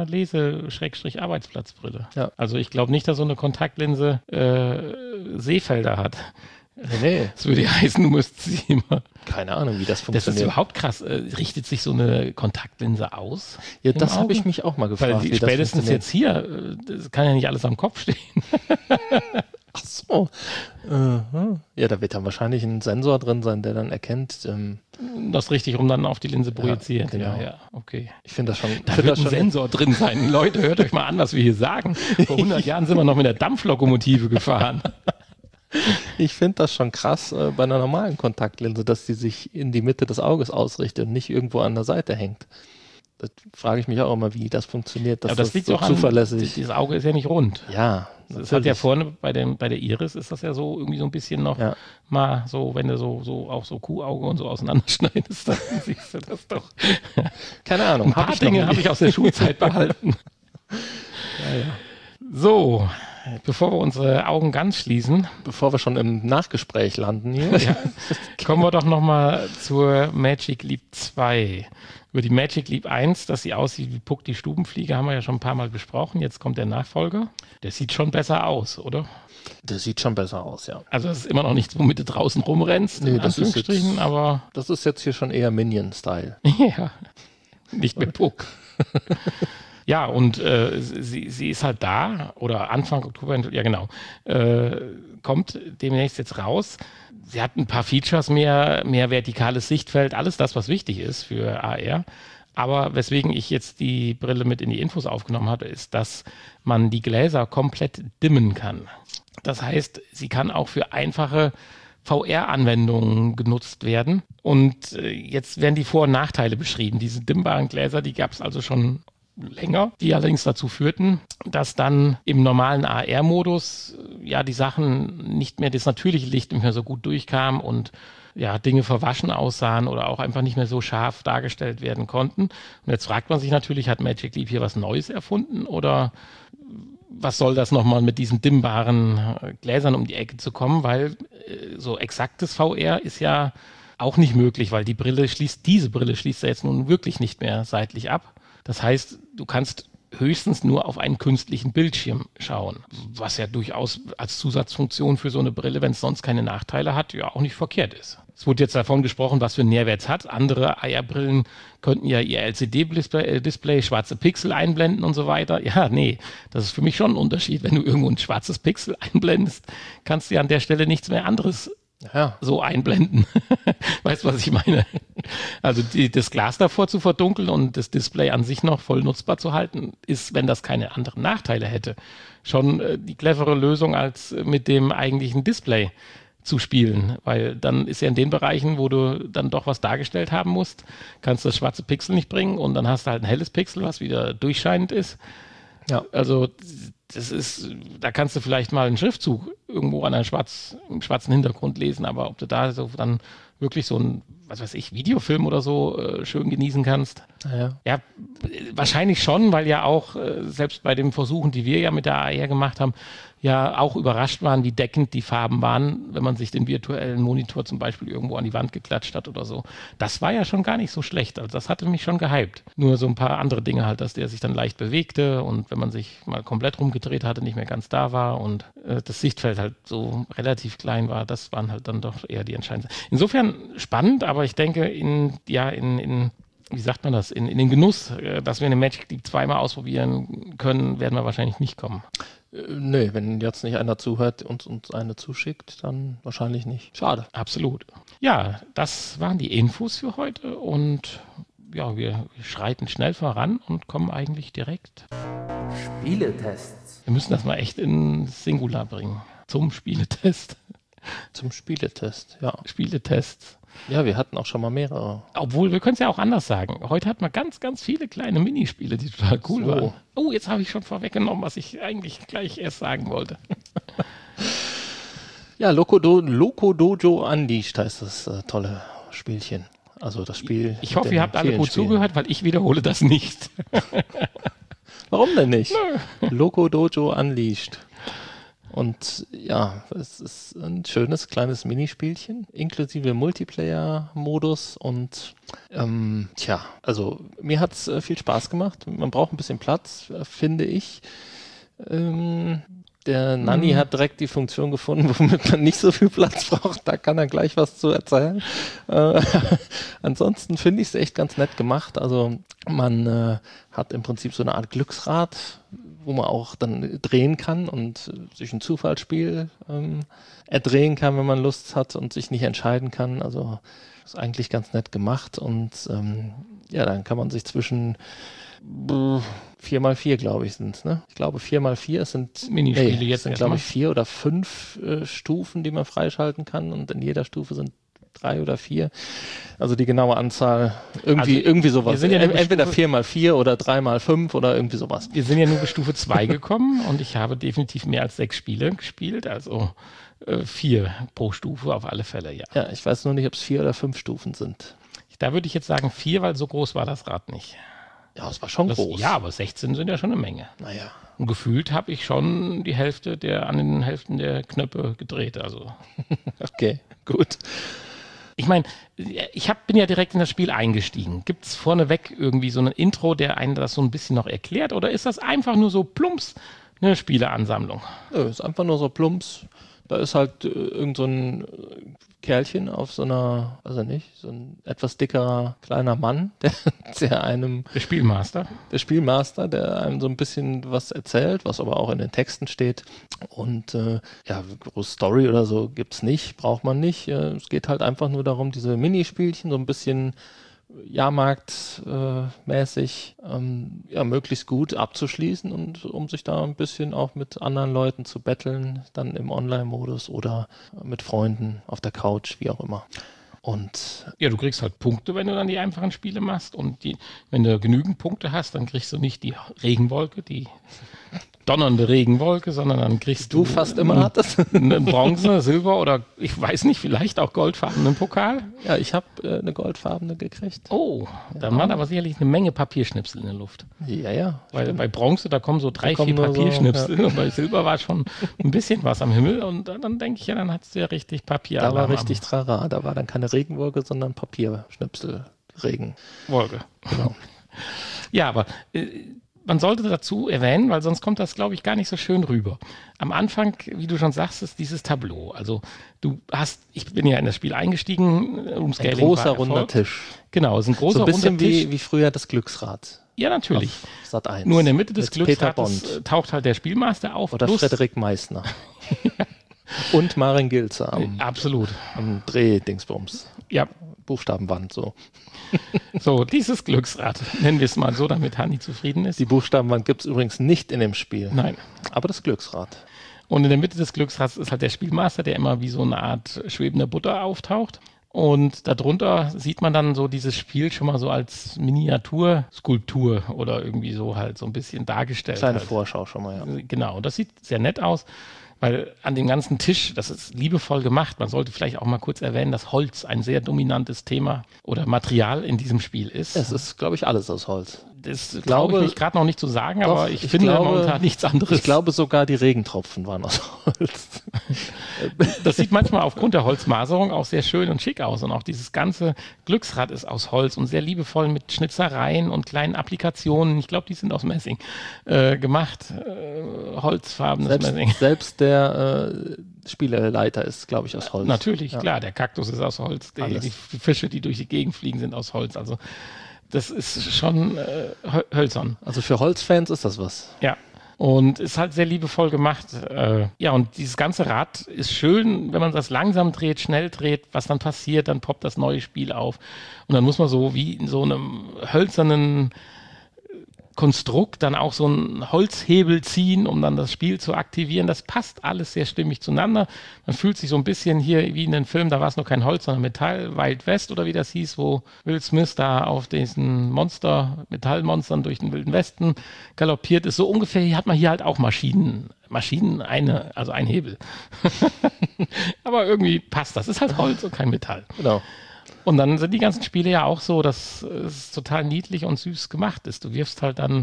Lese-Arbeitsplatzbrille. Ja. Also ich glaube nicht, dass so eine Kontaktlinse äh, Sehfelder hat. Nee, nee, Das würde ja heißen, du müsstest sie immer. keine Ahnung, wie das Das funktioniert. ist überhaupt krass. Äh, richtet sich so eine Kontaktlinse aus? ja, im das habe Auge? ich mich auch mal gefragt, Weil die, wie das spätestens funktioniert. jetzt hier, äh, das kann ja nicht alles am Kopf stehen. Ach so. Aha. Ja, da wird dann wahrscheinlich ein Sensor drin sein, der dann erkennt. Ähm, Das richtig rum dann auf die Linse projiziert. genau. Ja, ja, okay. ich finde das schon. Da find wird das ein schon Sensor drin sein. Leute, hört euch mal an, was wir hier sagen. Vor hundert Jahren sind wir noch mit der Dampflokomotive gefahren. ich finde das schon krass äh, bei einer normalen Kontaktlinse, dass die sich in die Mitte des Auges ausrichtet und nicht irgendwo an der Seite hängt. Das frage ich mich auch immer, wie das funktioniert, dass Aber das, das, liegt so auch an, zuverlässig. dieses Auge ist ja nicht rund. Ja, Das hat ja vorne bei, dem, bei der Iris ist das ja so irgendwie so ein bisschen noch Ja. mal so, wenn du so, so auch so Kuhauge und so auseinanderschneidest, dann siehst du das doch. Keine Ahnung. Ein paar Dinge habe ich aus der Schulzeit behalten. Ja, ja. So, bevor wir unsere Augen ganz schließen, Bevor wir schon im Nachgespräch landen hier. ja, kommen wir doch noch mal zur Magic Leap zwei. Über die Magic Leap eins, dass sie aussieht wie Puck die Stubenfliege, haben wir ja schon ein paar Mal besprochen. Jetzt kommt der Nachfolger. Der sieht schon besser aus, oder? Das sieht schon besser aus, ja. Also das ist immer noch nichts, womit du draußen rumrennst, Nee, in das ist Anführungsstrichen, jetzt- aber Das ist jetzt hier schon eher Minion-Style. ja, nicht mehr Puck. Ja, und äh, sie, sie ist halt da, oder Anfang Oktober, ja genau, äh, kommt demnächst jetzt raus. Sie hat ein paar Features mehr, mehr vertikales Sichtfeld, alles das, was wichtig ist für A R. Aber weswegen ich jetzt die Brille mit in die Infos aufgenommen habe, ist, dass man die Gläser komplett dimmen kann. Das heißt, sie kann auch für einfache V R-Anwendungen genutzt werden. Und äh, jetzt werden die Vor- und Nachteile beschrieben. Diese dimmbaren Gläser, die gab es also schon länger, die allerdings dazu führten, dass dann im normalen A R-Modus äh, ja die Sachen nicht mehr, das natürliche Licht nicht mehr so gut durchkam und ja, Dinge verwaschen aussahen oder auch einfach nicht mehr so scharf dargestellt werden konnten. Und jetzt fragt man sich natürlich, hat Magic Leap hier was Neues erfunden oder was soll das nochmal mit diesen dimmbaren Gläsern um die Ecke zu kommen, weil äh, so exaktes V R ist ja auch nicht möglich, weil die Brille schließt, diese Brille schließt ja jetzt nun wirklich nicht mehr seitlich ab. Das heißt, du kannst höchstens nur auf einen künstlichen Bildschirm schauen, was ja durchaus als Zusatzfunktion für so eine Brille, wenn es sonst keine Nachteile hat, ja auch nicht verkehrt ist. Es wurde jetzt davon gesprochen, was für einen Nährwert es hat. Andere A R-Brillen könnten ja ihr L C D-Display, äh, Display, schwarze Pixel einblenden und so weiter. Ja, nee, das ist für mich schon ein Unterschied. Wenn du irgendwo ein schwarzes Pixel einblendest, kannst du ja an der Stelle nichts mehr anderes ja. so einblenden. Weißt du, was ich meine? Also die, das Glas davor zu verdunkeln und das Display an sich noch voll nutzbar zu halten, ist, wenn das keine anderen Nachteile hätte, schon äh, die clevere Lösung als mit dem eigentlichen Display zu spielen, weil dann ist ja in den Bereichen, wo du dann doch was dargestellt haben musst, kannst du das schwarze Pixel nicht bringen und dann hast du halt ein helles Pixel, was wieder durchscheinend ist. Ja. Also das ist, da kannst du vielleicht mal einen Schriftzug irgendwo an einem, schwarz, einem schwarzen Hintergrund lesen, aber ob du da so dann wirklich so ein, was weiß ich, Videofilm oder so äh, schön genießen kannst. Ja. ja, wahrscheinlich schon, weil ja auch äh, selbst bei den Versuchen, die wir ja mit der A R gemacht haben, ja auch überrascht waren, wie deckend die Farben waren, wenn man sich den virtuellen Monitor zum Beispiel irgendwo an die Wand geklatscht hat oder so. Das war ja schon gar nicht so schlecht. Also das hatte mich schon gehypt. Nur so ein paar andere Dinge halt, dass der sich dann leicht bewegte und wenn man sich mal komplett rumgedreht hatte, nicht mehr ganz da war und äh, das Sichtfeld halt so relativ klein war. Das waren halt dann doch eher die entscheidenden. Insofern spannend, aber ich denke, in, ja, in, in wie sagt man das, in, in den Genuss, äh, dass wir eine Magic Leap zweimal ausprobieren können, werden wir wahrscheinlich nicht kommen. Äh, nee, wenn jetzt nicht einer zuhört und uns eine zuschickt, dann wahrscheinlich nicht. Schade. Absolut. Ja, das waren die Infos für heute und ja, wir, wir schreiten schnell voran und kommen eigentlich direkt. Spieletests. Wir müssen das mal echt in Singular bringen. Zum Spieletest. Zum Spieletest, ja. Spieletests. Ja, wir hatten auch schon mal mehrere. Obwohl, wir können es ja auch anders sagen. Heute hatten wir ganz, ganz viele kleine Minispiele, die total cool so. waren. Oh, jetzt habe ich schon vorweggenommen, was ich eigentlich gleich erst sagen wollte. Ja, Loco, Do- Loco Dojo Unleashed heißt das äh, tolle Spielchen. Also das Spiel. Ich hoffe, ihr habt alle gut Spielen. zugehört, weil ich wiederhole das nicht. Warum denn nicht? Nö. Loco Dojo Unleashed. Und ja, es ist ein schönes kleines Minispielchen, inklusive Multiplayer-Modus und ähm, tja, also mir hat es äh, viel Spaß gemacht. Man braucht ein bisschen Platz, äh, finde ich. Ähm, der Nanni mhm. hat direkt die Funktion gefunden, womit man nicht so viel Platz braucht. Da kann er gleich was zu erzählen. Äh, ansonsten finde ich es echt ganz nett gemacht. Also man äh, hat im Prinzip so eine Art Glücksrad, wo man auch dann drehen kann und sich ein Zufallsspiel ähm, erdrehen kann, wenn man Lust hat und sich nicht entscheiden kann. Also ist eigentlich ganz nett gemacht und ähm, ja, dann kann man sich zwischen vier mal vier, glaube ich, sind ne? Ich glaube, vier mal vier sind Minispiele nee, jetzt sind, glaube ich, vier oder fünf äh, Stufen, die man freischalten kann und in jeder Stufe sind drei oder vier. Also die genaue Anzahl, irgendwie, also, irgendwie sowas. Wir sind ja entweder vier mal vier oder drei mal fünf oder irgendwie sowas. Wir sind ja nur bis Stufe zwei gekommen und ich habe definitiv mehr als sechs Spiele gespielt, also äh, vier pro Stufe auf alle Fälle, ja. Ja, ich weiß nur nicht, ob es vier oder fünf Stufen sind. Da würde ich jetzt sagen vier, weil so groß war das Rad nicht. Ja, es war schon das, groß. Ja, aber sechzehn sind ja schon eine Menge. Naja. Und gefühlt habe ich schon die Hälfte der, an den Hälften der Knöpfe gedreht, also. Okay, gut. Ich meine, ich hab, bin ja direkt in das Spiel eingestiegen. Gibt es vorneweg irgendwie so ein Intro, der einen das so ein bisschen noch erklärt? Oder ist das einfach nur so plumps eine Spieleansammlung? Nö, ist einfach nur so plumps. Da ist halt äh, irgend so ein Kerlchen auf so einer, also nicht, so ein etwas dickerer kleiner Mann, der, der einem... Der Spielmaster. Der Spielmaster, der einem so ein bisschen was erzählt, was aber auch in den Texten steht. Und äh, ja, große Story oder so gibt's nicht, braucht man nicht. Äh, es geht halt einfach nur darum, diese Minispielchen so ein bisschen Jahrmarkt-mäßig äh, ähm, ja, möglichst gut abzuschließen und um sich da ein bisschen auch mit anderen Leuten zu betteln, dann im Online-Modus oder mit Freunden auf der Couch, wie auch immer. Und ja, du kriegst halt Punkte, wenn du dann die einfachen Spiele machst. Und die, wenn du genügend Punkte hast, dann kriegst du nicht die Regenwolke, die donnernde Regenwolke, sondern dann kriegst du du fast immer hattest einen Bronze, Silber oder ich weiß nicht, vielleicht auch goldfarbenen Pokal. Ja, ich habe äh, eine goldfarbene gekriegt. Oh, da ja. waren aber sicherlich eine Menge Papierschnipsel in der Luft. Ja, ja. Weil bei Bronze, da kommen so drei, da vier Papierschnipsel so, ja. und bei Silber war schon ein bisschen was am Himmel und dann, dann denke ich ja, dann hast du ja richtig Papier. Da war richtig Trara, da war dann keine Regenwolke, sondern Papierschnipsel, Regen. Wolke. Genau. Ja, aber äh, man sollte dazu erwähnen, weil sonst kommt das, glaube ich, gar nicht so schön rüber. Am Anfang, wie du schon sagst, ist dieses Tableau. Also du hast, ich bin ja in das Spiel eingestiegen. Ein großer runder Tisch. Genau, es ist ein großer so ein bisschen runder Tisch. Wie, wie früher das Glücksrad. Ja, natürlich. Sat eins. Nur in der Mitte des Mit Glücksrades taucht halt der Spielmaster auf. Oder plus Frederik Meissner. Und Maren Gilzer am, Absolut. am Dreh-Dingsbums. Ja. Buchstabenwand, so. So, dieses Glücksrad, nennen wir es mal so, damit Hanni zufrieden ist. Die Buchstabenwand gibt es übrigens nicht in dem Spiel. Nein. Aber das Glücksrad. Und in der Mitte des Glücksrads ist halt der Spielmaster, der immer wie so eine Art schwebende Butter auftaucht. Und darunter sieht man dann so dieses Spiel schon mal so als Miniaturskulptur oder irgendwie so halt so ein bisschen dargestellt. Kleine halt. Vorschau schon mal, ja. Genau, das sieht sehr nett aus. Weil an dem ganzen Tisch, das ist liebevoll gemacht. Man sollte vielleicht auch mal kurz erwähnen, dass Holz ein sehr dominantes Thema oder Material in diesem Spiel ist. Es ist, glaube ich, alles aus Holz. Das glaube ich mich gerade noch nicht zu sagen, doch, aber ich, ich finde glaube, momentan nichts anderes. Ich glaube sogar, die Regentropfen waren aus Holz. Das sieht manchmal aufgrund der Holzmaserung auch sehr schön und schick aus. Und auch dieses ganze Glücksrad ist aus Holz und sehr liebevoll mit Schnitzereien und kleinen Applikationen. Ich glaube, die sind aus Messing äh, gemacht. Äh, holzfarbenes selbst, Messing. Selbst der äh, Spieleleiter ist, glaube ich, aus Holz. Natürlich, ja. Klar. Der Kaktus ist aus Holz. Die, die Fische, die durch die Gegend fliegen, sind aus Holz. Also das ist schon äh, hölzern. Also für Holzfans ist das was. Ja. Und ist halt sehr liebevoll gemacht. Äh, ja, und dieses ganze Rad ist schön, wenn man das langsam dreht, schnell dreht, was dann passiert, dann poppt das neue Spiel auf. Und dann muss man so wie in so einem hölzernen Konstrukt dann auch so einen Holzhebel ziehen, um dann das Spiel zu aktivieren. Das passt alles sehr stimmig zueinander. Man fühlt sich so ein bisschen hier wie in den Filmen, da war es noch kein Holz, sondern Metall, Wild West oder wie das hieß, wo Will Smith da auf diesen Monster, Metallmonstern durch den Wilden Westen galoppiert ist. So ungefähr hier hat man hier halt auch Maschinen. Maschinen, eine, also ein Hebel. Aber irgendwie passt das. Ist halt Holz und kein Metall. Genau. Und dann sind die ganzen Spiele ja auch so, dass es total niedlich und süß gemacht ist. Du wirfst halt dann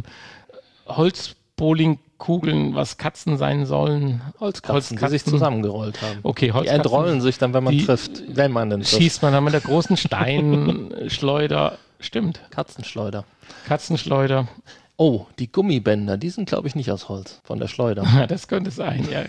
Holzbowlingkugeln, was Katzen sein sollen. Holzkatzen, die sich zusammengerollt haben. Okay, Holzkatzen. Die entrollen sich dann, wenn man die trifft. Wenn man denn trifft. Schießt man dann mit der großen Steinschleuder. Stimmt. Katzenschleuder. Katzenschleuder. Oh, die Gummibänder, die sind, glaube ich, nicht aus Holz, von der Schleuder. Ja, das könnte sein, ja.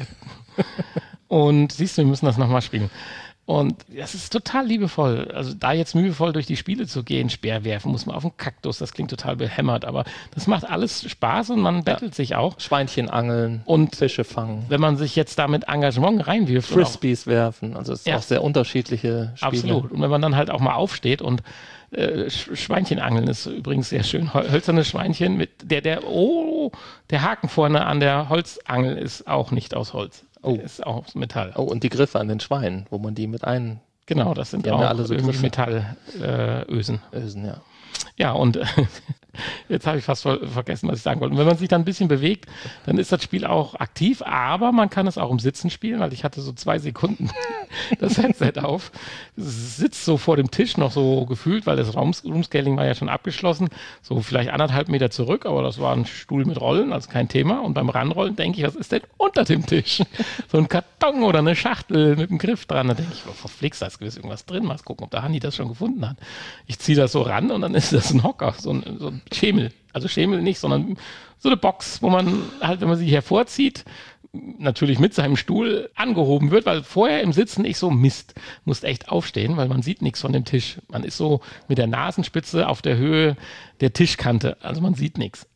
Und siehst du, wir müssen das nochmal spielen. Und das ist total liebevoll. Also da jetzt mühevoll durch die Spiele zu gehen, Speer werfen, muss man auf den Kaktus, das klingt total behämmert, aber das macht alles Spaß und man bettelt ja. sich auch. Schweinchen angeln und Fische fangen. Wenn man sich jetzt da mit Engagement reinwirft. Frisbees werfen, also es ist ja. auch sehr unterschiedliche Spiele. Absolut. Und wenn man dann halt auch mal aufsteht und äh, Schweinchen angeln ist übrigens sehr schön. Hölzerne Schweinchen mit der, der, oh, der Haken vorne an der Holzangel ist auch nicht aus Holz. Oh. Ist auch aus Metall. Oh, und die Griffe an den Schweinen, wo man die mit ein... Genau, das sind die auch alle so irgendwie Metallösen. Äh, Ösen, ja. Ja, und jetzt habe ich fast vergessen, was ich sagen wollte. Und wenn man sich dann ein bisschen bewegt, dann ist das Spiel auch aktiv, aber man kann es auch im Sitzen spielen, weil ich hatte so zwei Sekunden das Headset auf. Es sitzt so vor dem Tisch noch so gefühlt, weil das Raums- Roomscaling war ja schon abgeschlossen, so vielleicht anderthalb Meter zurück, aber das war ein Stuhl mit Rollen, also kein Thema. Und beim Ranrollen denke ich, was ist denn unter dem Tisch? So ein Karton oder eine Schachtel mit einem Griff dran. Da denke ich, verflixt, da ist gewiss irgendwas drin. Mal gucken, ob der Hanni das schon gefunden hat. Ich ziehe das so ran und dann ist das ein Hocker, so ein, so ein Schemel. Also Schemel nicht, sondern so eine Box, wo man halt, wenn man sie hervorzieht, natürlich mit seinem Stuhl angehoben wird, weil vorher im Sitzen ich so, Mist, musst echt aufstehen, weil man sieht nichts von dem Tisch. Man ist so mit der Nasenspitze auf der Höhe der Tischkante, also man sieht nichts.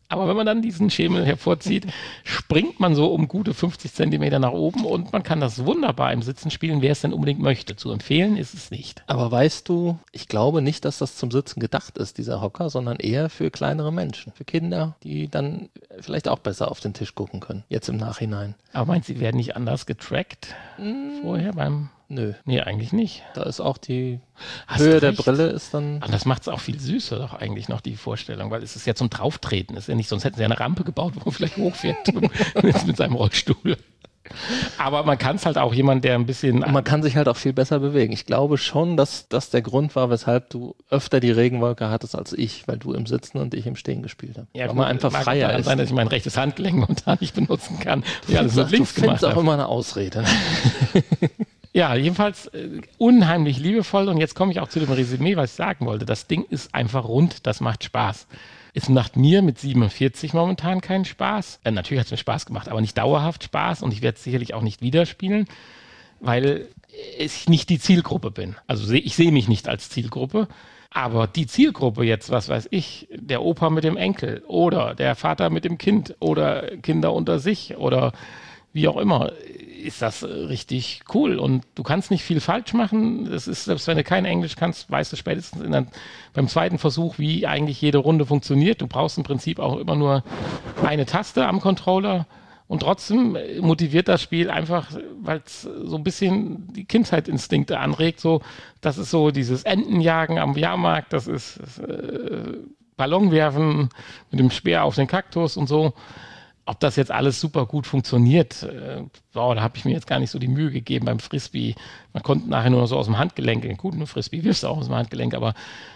Aber wenn man dann diesen Schemel hervorzieht, springt man so um gute fünfzig Zentimeter nach oben und man kann das wunderbar im Sitzen spielen, wer es denn unbedingt möchte. Zu empfehlen ist es nicht. Aber weißt du, ich glaube nicht, dass das zum Sitzen gedacht ist, dieser Hocker, sondern eher für kleinere Menschen, für Kinder, die dann vielleicht auch besser auf den Tisch gucken können, jetzt im Nachhinein. Aber meinst du, sie werden nicht anders getrackt mm. vorher beim... Nö. Nee, eigentlich nicht. Da ist auch die Hast Höhe recht. der Brille ist dann... Und das macht es auch viel süßer doch eigentlich noch, die Vorstellung, weil es ist ja zum Drauftreten. Es ist ja nicht, sonst hätten sie ja eine Rampe gebaut, wo man vielleicht hochfährt mit, mit seinem Rollstuhl. Aber man kann es halt auch jemand, der ein bisschen... Und man kann sich halt auch viel besser bewegen. Ich glaube schon, dass das der Grund war, weshalb du öfter die Regenwolke hattest als ich, weil du im Sitzen und ich im Stehen gespielt habe. Ja, weil gut, man einfach mag freier daran ist. sein, dass ich mein rechtes Handgelenk momentan nicht benutzen kann. Ich alles mit Ach, links du gemacht findest auch habe. immer eine Ausrede. Ja, jedenfalls äh, unheimlich liebevoll und jetzt komme ich auch zu dem Resümee, was ich sagen wollte. Das Ding ist einfach rund, das macht Spaß. Es macht mir mit siebenundvierzig momentan keinen Spaß. Äh, natürlich hat es mir Spaß gemacht, aber nicht dauerhaft Spaß und ich werde es sicherlich auch nicht wieder spielen, weil ich nicht die Zielgruppe bin. Also seh, ich sehe mich nicht als Zielgruppe, aber die Zielgruppe jetzt, was weiß ich, der Opa mit dem Enkel oder der Vater mit dem Kind oder Kinder unter sich oder wie auch immer, ist das richtig cool und du kannst nicht viel falsch machen. Das ist, selbst wenn du kein Englisch kannst, weißt du spätestens in der, beim zweiten Versuch, wie eigentlich jede Runde funktioniert. Du brauchst im Prinzip auch immer nur eine Taste am Controller und trotzdem motiviert das Spiel einfach, weil es so ein bisschen die Kindheitsinstinkte anregt. So, das ist so dieses Entenjagen am Jahrmarkt, das ist äh, Ballonwerfen mit dem Speer auf den Kaktus und so. Ob das jetzt alles super gut funktioniert, äh, wow, da habe ich mir jetzt gar nicht so die Mühe gegeben beim Frisbee. Man konnte nachher nur so aus dem Handgelenk, gut, ein Frisbee wirfst du auch aus dem Handgelenk, aber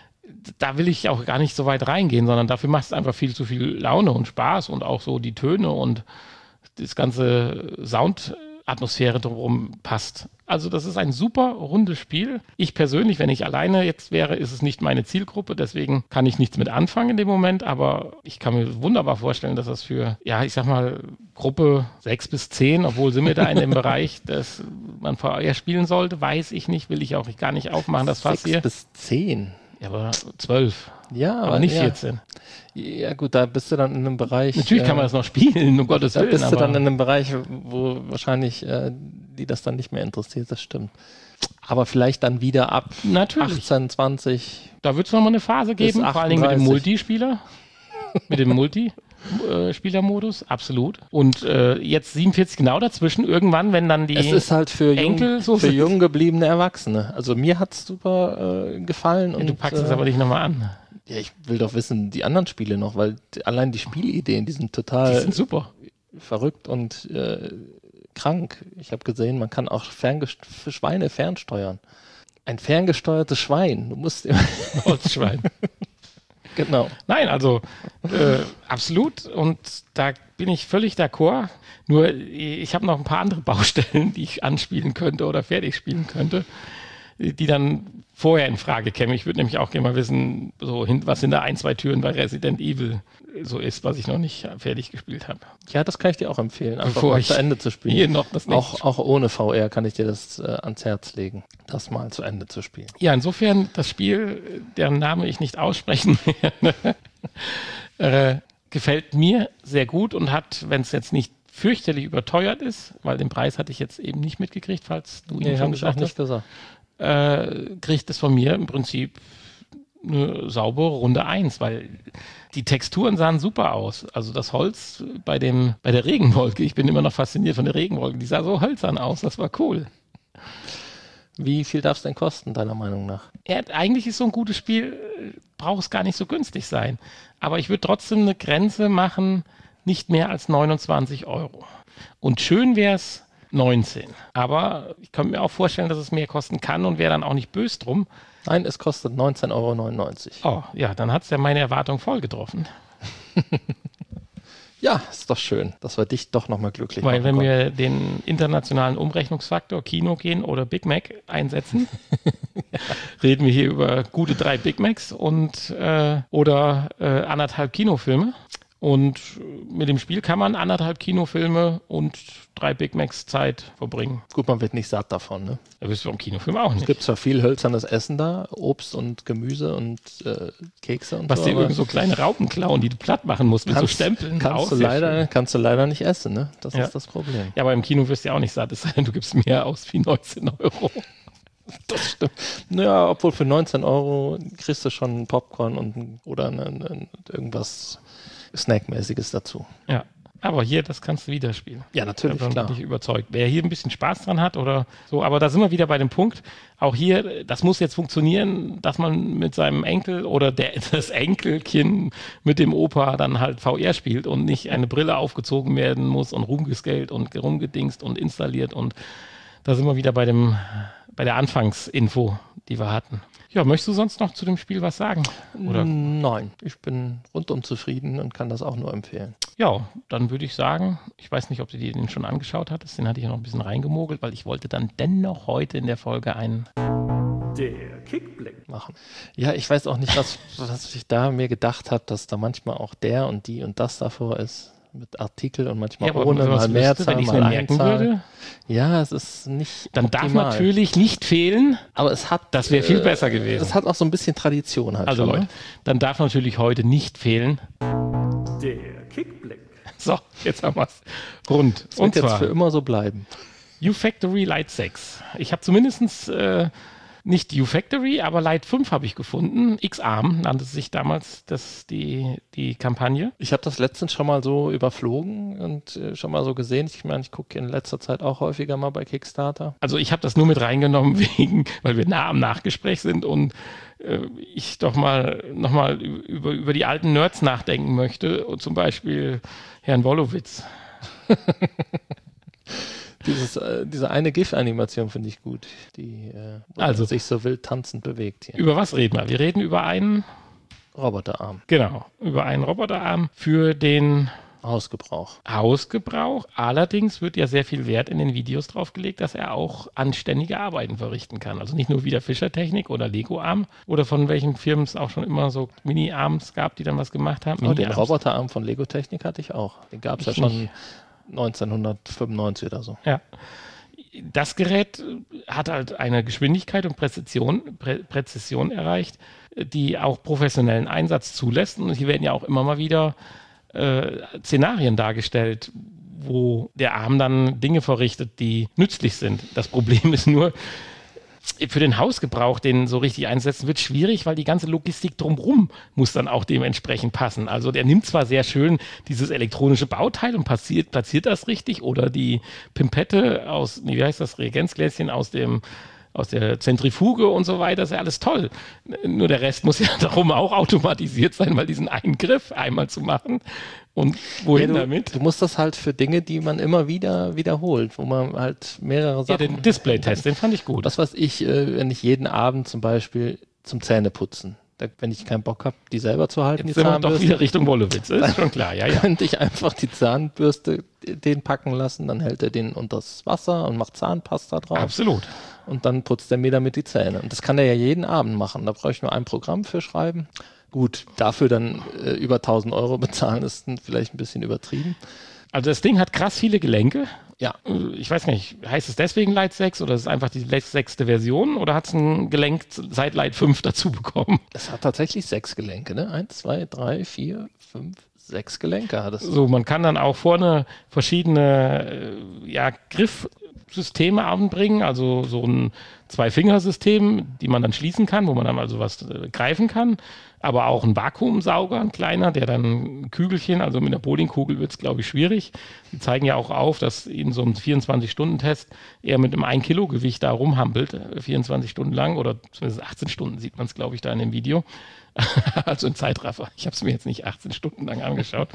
da will ich auch gar nicht so weit reingehen, sondern dafür macht es einfach viel zu viel Laune und Spaß und auch so die Töne und das ganze Soundatmosphäre drumherum passt. Also das ist ein super rundes Spiel. Ich persönlich, wenn ich alleine jetzt wäre, ist es nicht meine Zielgruppe, deswegen kann ich nichts mit anfangen in dem Moment, aber ich kann mir wunderbar vorstellen, dass das für, ja, ich sag mal, Gruppe sechs bis zehn, obwohl sind wir da in dem Bereich, dass man V R spielen sollte, weiß ich nicht, will ich auch gar nicht aufmachen, das Fass hier. sechs bis zehn? Ja, aber zwölf. Ja, aber nicht ja. vierzehn. Ja gut, da bist du dann in einem Bereich... Natürlich kann man das noch spielen, um Gottes Da Willen. bist du aber dann in einem Bereich, wo wahrscheinlich äh, die das dann nicht mehr interessiert, das stimmt. Aber vielleicht dann wieder ab Natürlich. achtzehn, zwanzig... Da wird es nochmal eine Phase geben, Bis vor allen Dingen mit dem achtunddreißig. Multispieler. mit dem Multispielermodus, absolut. Und äh, jetzt siebenundvierzig genau dazwischen, irgendwann, wenn dann die Es ist halt für, Enkel jung, so für sind. jung gebliebene Erwachsene. Also mir hat es super äh, gefallen. Ja, und du packst äh, es aber nicht nochmal an. Ja, ich will doch wissen, die anderen Spiele noch, weil die, allein die Spielideen, die sind total Die sind super. verrückt und äh, krank. Ich habe gesehen, man kann auch ferngest- für Schweine fernsteuern. Ein ferngesteuertes Schwein. Du musst immer Holzschwein. genau. Nein, also äh, absolut. Und da bin ich völlig d'accord. Nur ich habe noch ein paar andere Baustellen, die ich anspielen könnte oder fertig spielen könnte, die dann vorher in Frage kämen. Ich würde nämlich auch gerne mal wissen, so hin, was hinter ein, zwei Türen bei Resident Evil so ist, was ich noch nicht fertig gespielt habe. Ja, das kann ich dir auch empfehlen, einfach Bevor mal ich zu Ende zu spielen. Hier noch das nächste. Auch, auch ohne V R kann ich dir das äh, ans Herz legen, das mal zu Ende zu spielen. Ja, insofern das Spiel, deren Name ich nicht aussprechen werde, äh, gefällt mir sehr gut und hat, wenn es jetzt nicht fürchterlich überteuert ist, weil den Preis hatte ich jetzt eben nicht mitgekriegt, falls du ihn Nee, schon habe ich auch gesagt nicht hast, gesagt. äh, kriegt es von mir im Prinzip eine saubere Runde eins, weil die Texturen sahen super aus. Also das Holz bei dem, bei der Regenwolke, ich bin immer noch fasziniert von der Regenwolke, die sah so hölzern aus, das war cool. Wie viel darf es denn kosten, deiner Meinung nach? Ja, eigentlich ist so ein gutes Spiel, braucht es gar nicht so günstig sein. Aber ich würde trotzdem eine Grenze machen, nicht mehr als neunundzwanzig Euro. Und schön wäre es neunzehn. Aber ich könnte mir auch vorstellen, dass es mehr kosten kann und wäre dann auch nicht böse drum. Nein, es kostet neunzehn Euro neunundneunzig. Oh, ja, dann hat es ja meine Erwartung voll getroffen. Ja, ist doch schön, dass wir dich doch nochmal glücklich Weil machen wenn konnten. wir den internationalen Umrechnungsfaktor Kino gehen oder Big Mac einsetzen, reden wir hier über gute drei Big Macs und äh, oder äh, anderthalb Kinofilme. Und mit dem Spiel kann man anderthalb Kinofilme und drei Big Macs Zeit verbringen. Gut, man wird nicht satt davon, ne? Da wirst du im Kinofilm auch nicht. Es gibt zwar viel hölzernes Essen da, Obst und Gemüse und äh, Kekse und Was so. dir aber irgend so kleine Raupen klauen, die du platt machen musst mit so kannst- Stempeln. Kannst Auch du, sehr leider, schön. kannst du leider nicht essen, ne? Das Ja. ist das Problem. Ja, aber im Kino wirst du ja auch nicht satt, es sei denn, du gibst mehr aus wie neunzehn Euro. Das stimmt. Naja, obwohl für neunzehn Euro kriegst du schon Popcorn und ein- oder ein, ein, irgendwas Snackmäßiges dazu. Ja, aber hier, das kannst du wieder spielen. Ja, natürlich, Da bin klar. ich überzeugt. Wer hier ein bisschen Spaß dran hat oder so, aber da sind wir wieder bei dem Punkt, auch hier, das muss jetzt funktionieren, dass man mit seinem Enkel oder der, das Enkelkind mit dem Opa dann halt V R spielt und nicht eine Brille aufgezogen werden muss und rumgescaled und rumgedingst und installiert und da sind wir wieder bei dem, bei der Anfangsinfo, die wir hatten. Ja, möchtest du sonst noch zu dem Spiel was sagen? Oder? Nein, ich bin rundum zufrieden und kann das auch nur empfehlen. Ja, dann würde ich sagen, ich weiß nicht, ob du dir den schon angeschaut hattest, den hatte ich ja noch ein bisschen reingemogelt, weil ich wollte dann dennoch heute in der Folge einen Der Kickblick. Machen. Ja, ich weiß auch nicht, was, was ich da mir gedacht habe, dass da manchmal auch der und die und das davor ist. Mit Artikel und manchmal Ja, aber ohne, was mal wüsste, Mehrzahl, wenn ich es mir mal merken Einzahl. würde, Ja, es ist nicht dann darf optimal. natürlich nicht fehlen, Aber es hat, das wäre viel besser gewesen. es hat auch so ein bisschen Tradition halt Also schon, Leute, ne? dann darf natürlich heute nicht fehlen. Der Kickblick. So, jetzt haben wir es rund. Das Und wird jetzt zwar für immer so bleiben. U-Factory Lite sechs. Ich habe zumindest äh, nicht U-Factory, aber Lite fünf habe ich gefunden. X-Arm nannte sich damals das, die, die Kampagne. Ich habe das letztens schon mal so überflogen und äh, schon mal so gesehen. Ich meine, ich gucke in letzter Zeit auch häufiger mal bei Kickstarter. Also ich habe das nur mit reingenommen, wegen, weil wir nah am Nachgespräch sind und äh, ich doch mal nochmal über, über die alten Nerds nachdenken möchte. Und zum Beispiel Herrn Wolowitz. Dieses, äh, diese eine GIF-Animation finde ich gut, die äh, wo Also. er sich so wild tanzend bewegt hier. Über was reden wir? Wir reden über einen, Roboterarm, genau, über einen Roboterarm für den Hausgebrauch. Hausgebrauch. Allerdings wird ja sehr viel Wert in den Videos drauf gelegt, dass er auch anständige Arbeiten verrichten kann. Also nicht nur wie der Fischertechnik oder Lego-Arm oder von welchen Firmen es auch schon immer so Mini-Arms gab, die dann was gemacht haben. Oh, den Mini-Arms. Roboterarm von Lego Technik hatte ich auch. Den gab es ja Ich schon nicht. neunzehnhundertfünfundneunzig oder so. Ja. Das Gerät hat halt eine Geschwindigkeit und Präzision, Prä Präzision erreicht, die auch professionellen Einsatz zulässt. Und hier werden ja auch immer mal wieder äh, Szenarien dargestellt, wo der Arm dann Dinge verrichtet, die nützlich sind. Das Problem ist nur, für den Hausgebrauch, den so richtig einsetzen, wird schwierig, weil die ganze Logistik drumherum muss dann auch dementsprechend passen. Also der nimmt zwar sehr schön dieses elektronische Bauteil und platziert, platziert das richtig oder die Pimpette aus, nee, wie heißt das, Reagenzgläschen aus dem aus der Zentrifuge und so weiter, ist ja alles toll. Nur der Rest muss ja darum auch automatisiert sein, weil diesen Eingriff einmal zu machen und wohin Ja, du, damit? du musst das halt für Dinge, die man immer wieder wiederholt, wo man halt mehrere Ja, Sachen... den Display-Test, den fand ich gut. Was weiß ich, äh, wenn ich jeden Abend zum Beispiel zum Zähneputzen, da, wenn ich keinen Bock habe, die selber zu halten, Jetzt die sind wir doch Zahnbürste, wieder Richtung Wollowitz, ist schon klar, ja, ja. könnte ich einfach die Zahnbürste den packen lassen, dann hält er den unters Wasser und macht Zahnpasta drauf. Absolut. Und dann putzt er mir damit die Zähne. Und das kann er ja jeden Abend machen. Da brauche ich nur ein Programm für schreiben. Gut, dafür dann äh, über tausend Euro bezahlen, ist dann vielleicht ein bisschen übertrieben. Also das Ding hat krass viele Gelenke. Ja, Äh, Ich weiß nicht, heißt es deswegen Lite sechs oder ist es einfach die sechste Version oder hat es ein Gelenk seit Lite fünf dazu bekommen? es hat tatsächlich sechs Gelenke. Ne? Eins, zwei, drei, vier, fünf, sechs Gelenke hat es. So, man kann dann auch vorne verschiedene äh, ja, Griffsysteme anbringen, also so ein Zwei-Finger-System, die man dann schließen kann, wo man dann also was äh, greifen kann, aber auch ein Vakuumsauger, ein kleiner, der dann ein Kügelchen, also mit einer Bowlingkugel wird es, glaube ich, schwierig. Die zeigen ja auch auf, dass in so einem vierundzwanzig-Stunden-Test er mit einem ein Kilo Gewicht da rumhampelt, äh, vierundzwanzig Stunden lang oder zumindest achtzehn Stunden sieht man es, glaube ich, da in dem Video. Also ein Zeitraffer. Ich habe es mir jetzt nicht achtzehn Stunden lang angeschaut.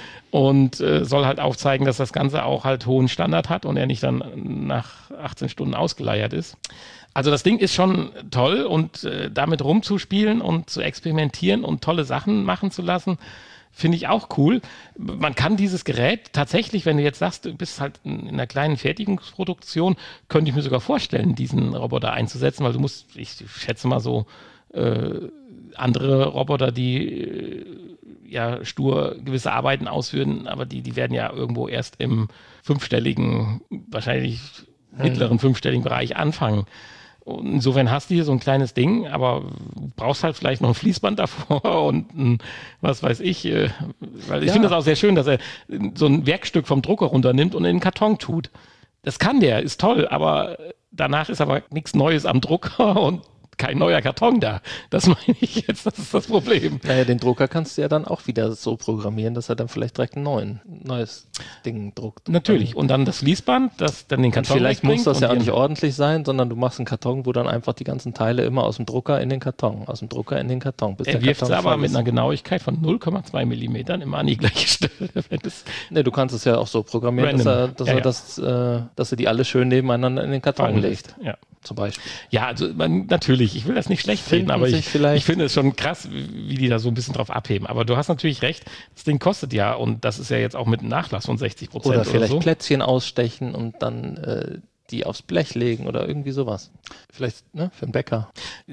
Und äh, soll halt aufzeigen, dass das Ganze auch halt hohen Standard hat und er nicht dann nach achtzehn Stunden ausgeleiert ist. Also das Ding ist schon toll und äh, damit rumzuspielen und zu experimentieren und tolle Sachen machen zu lassen, finde ich auch cool. Man kann dieses Gerät tatsächlich, wenn du jetzt sagst, du bist halt in einer kleinen Fertigungsproduktion, könnte ich mir sogar vorstellen, diesen Roboter einzusetzen, weil du musst, ich schätze mal so, äh, andere Roboter, die äh, ja stur gewisse Arbeiten ausführen, aber die, die werden ja irgendwo erst im fünfstelligen, wahrscheinlich mittleren fünfstelligen Bereich anfangen. Und insofern hast du hier so ein kleines Ding, aber brauchst halt vielleicht noch ein Fließband davor und ein, was weiß ich, äh, weil ich Ja. finde das auch sehr schön, dass er so ein Werkstück vom Drucker runternimmt und in den Karton tut. Das kann der, ist toll, aber danach ist aber nichts Neues am Drucker und kein neuer Karton da. Das meine ich jetzt, das ist das Problem. Naja, den Drucker kannst du ja dann auch wieder so programmieren, dass er dann vielleicht direkt ein neuen, neues Ding druckt. Natürlich. Und dann das Fließband, das dann den Und Karton vielleicht muss wegbringt das und ja auch die- nicht ordentlich sein, sondern du machst einen Karton, wo dann einfach die ganzen Teile immer aus dem Drucker in den Karton, aus dem Drucker in den Karton. Bis Er der wirft es Karton aber voll mit ist. einer Genauigkeit von null Komma zwei Millimetern immer an die gleiche Stelle. Wenn das Nee, du kannst es ja auch so programmieren, dass Random. er, dass, Ja, er ja. Das, äh, dass er die alle schön nebeneinander in den Karton fallen legt. lässt. Ja. Zum Beispiel. Ja, also man, natürlich, ich will das nicht schlecht Finden reden, aber sich ich, vielleicht- ich finde es schon krass, wie die da so ein bisschen drauf abheben. Aber du hast natürlich recht, das Ding kostet ja, und das ist ja jetzt auch mit einem Nachlass von sechzig Prozent Oder oder, vielleicht so. Plätzchen ausstechen und dann äh, die aufs Blech legen oder irgendwie sowas. Vielleicht ne, für einen Bäcker.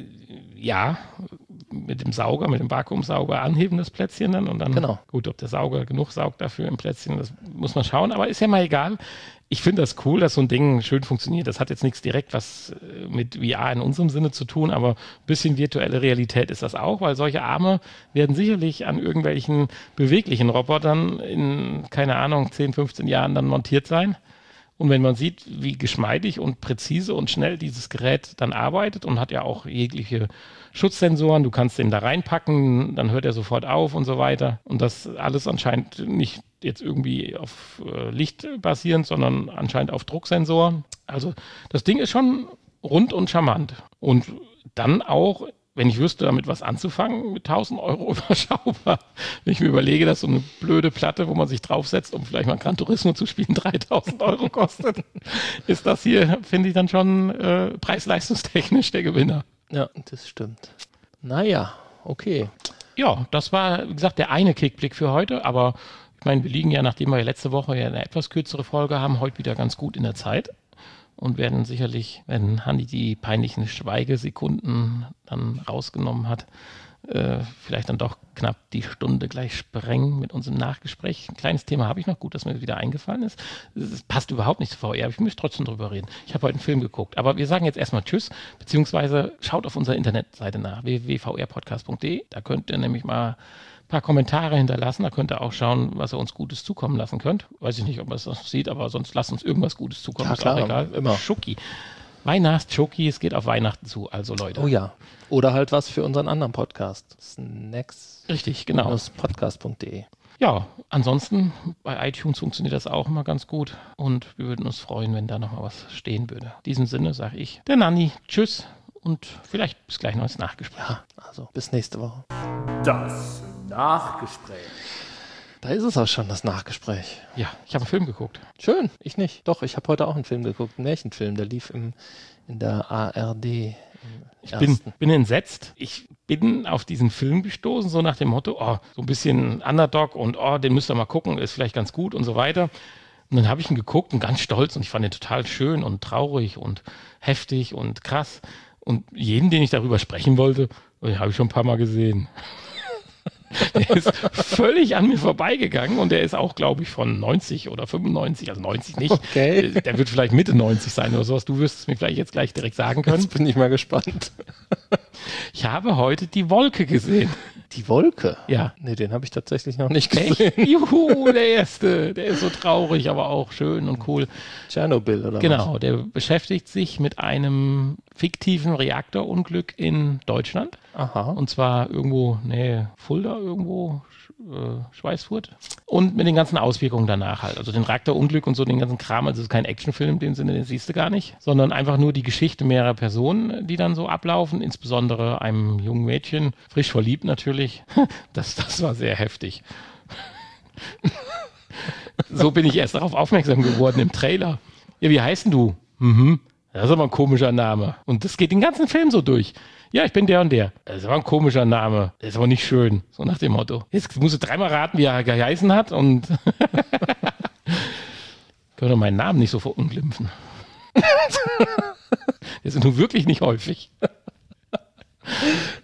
Ja, mit dem Sauger, mit dem Vakuumsauger anheben das Plätzchen dann und dann, Genau. gut, ob der Sauger genug saugt dafür im Plätzchen, das muss man schauen, aber ist ja mal egal. Ich finde das cool, dass so ein Ding schön funktioniert. Das hat jetzt nichts direkt was äh, mit V R in unserem Sinne zu tun, aber ein bisschen virtuelle Realität ist das auch, weil solche Arme werden sicherlich an irgendwelchen beweglichen Robotern in, keine Ahnung, zehn, fünfzehn Jahren dann montiert sein. Und wenn man sieht, wie geschmeidig und präzise und schnell dieses Gerät dann arbeitet und hat ja auch jegliche Schutzsensoren, du kannst den da reinpacken, dann hört er sofort auf und so weiter. Und das alles anscheinend nicht jetzt irgendwie auf äh, Licht basierend, sondern anscheinend auf Drucksensor. Also das Ding ist schon rund und charmant. Und dann auch, wenn ich wüsste, damit was anzufangen, mit tausend Euro überschaubar. Wenn ich mir überlege, dass so eine blöde Platte, wo man sich draufsetzt, um vielleicht mal Gran Turismo zu spielen, dreitausend Euro kostet, ist das hier, finde ich, dann schon äh, preis-leistungstechnisch der Gewinner. Ja, das stimmt. Naja, okay. Ja, das war, wie gesagt, der eine Kickblick für heute, aber ich meine, wir liegen ja, nachdem wir ja letzte Woche ja eine etwas kürzere Folge haben, heute wieder ganz gut in der Zeit und werden sicherlich, wenn Hanni die peinlichen Schweigesekunden dann rausgenommen hat, äh, vielleicht dann doch knapp die Stunde gleich sprengen mit unserem Nachgespräch. Ein kleines Thema habe ich noch, gut, dass mir wieder eingefallen ist. Es passt überhaupt nicht zu V R, aber ich möchte trotzdem drüber reden. Ich habe heute einen Film geguckt, aber wir sagen jetzt erstmal Tschüss, beziehungsweise schaut auf unserer Internetseite nach, w w w punkt v r podcast punkt d e. Da könnt ihr nämlich mal ein paar Kommentare hinterlassen. Da könnt ihr auch schauen, was ihr uns Gutes zukommen lassen könnt. Weiß ich nicht, ob ihr es noch sieht, aber sonst lasst uns irgendwas Gutes zukommen. Ja, ist klar, auch egal. immer. Schoki. Weihnachts-Schoki, es geht auf Weihnachten zu, also Leute. Oh ja. Oder halt was für unseren anderen Podcast. Snacks. Richtig, genau. podcast punkt d e. Ja, ansonsten bei iTunes funktioniert das auch immer ganz gut und wir würden uns freuen, wenn da nochmal was stehen würde. In diesem Sinne sage ich der Nanni, tschüss und vielleicht bis gleich noch ins Nachgespräch. Ja, also bis nächste Woche. Das Nachgespräch. Da ist es auch schon, das Nachgespräch. Ja, ich habe einen Film geguckt. Schön, ich nicht. Doch, ich habe heute auch einen Film geguckt, einen Märchenfilm, der lief im, in der A R D. Ich bin, bin entsetzt. Ich bin auf diesen Film gestoßen, so nach dem Motto, oh, so ein bisschen Underdog und oh, den müsst ihr mal gucken, ist vielleicht ganz gut und so weiter. Und dann habe ich ihn geguckt und ganz stolz und ich fand ihn total schön und traurig und heftig und krass. Und jeden, den ich darüber sprechen wollte, den habe ich schon ein paar Mal gesehen. Der ist völlig an mir vorbeigegangen und der ist auch, glaube ich, von neunzig oder fünfundneunzig, also neunzig nicht. Okay. Der wird vielleicht Mitte neunzig sein oder sowas. Du wirst es mir vielleicht jetzt gleich direkt sagen können. Jetzt bin ich mal gespannt. Ich habe heute die Wolke gesehen. Die Wolke? Ja. Nee, den habe ich tatsächlich noch nicht gesehen. Echt? Juhu, der erste. Der ist so traurig, aber auch schön und cool. Tschernobyl oder was? Genau, der beschäftigt sich mit einem fiktiven Reaktorunglück in Deutschland. Aha. Und zwar irgendwo, nee, Fulda, irgendwo, äh, Schweißfurt. Und mit den ganzen Auswirkungen danach halt. Also den Reaktorunglück und so, den ganzen Kram. Also es ist kein Actionfilm in dem Sinne, den siehst du gar nicht. Sondern einfach nur die Geschichte mehrerer Personen, die dann so ablaufen. Insbesondere einem jungen Mädchen, frisch verliebt natürlich. Das, das war sehr heftig. So bin ich erst darauf aufmerksam geworden im Trailer. Ja, wie heißt denn du? Mhm. Das ist aber ein komischer Name. Und das geht den ganzen Film so durch. Ja, ich bin der und der. Das ist aber ein komischer Name. Der ist aber nicht schön. So nach dem Motto. Jetzt musst du dreimal raten, wie er geheißen hat und können doch meinen Namen nicht so verunglimpfen. Das ist nun wirklich nicht häufig.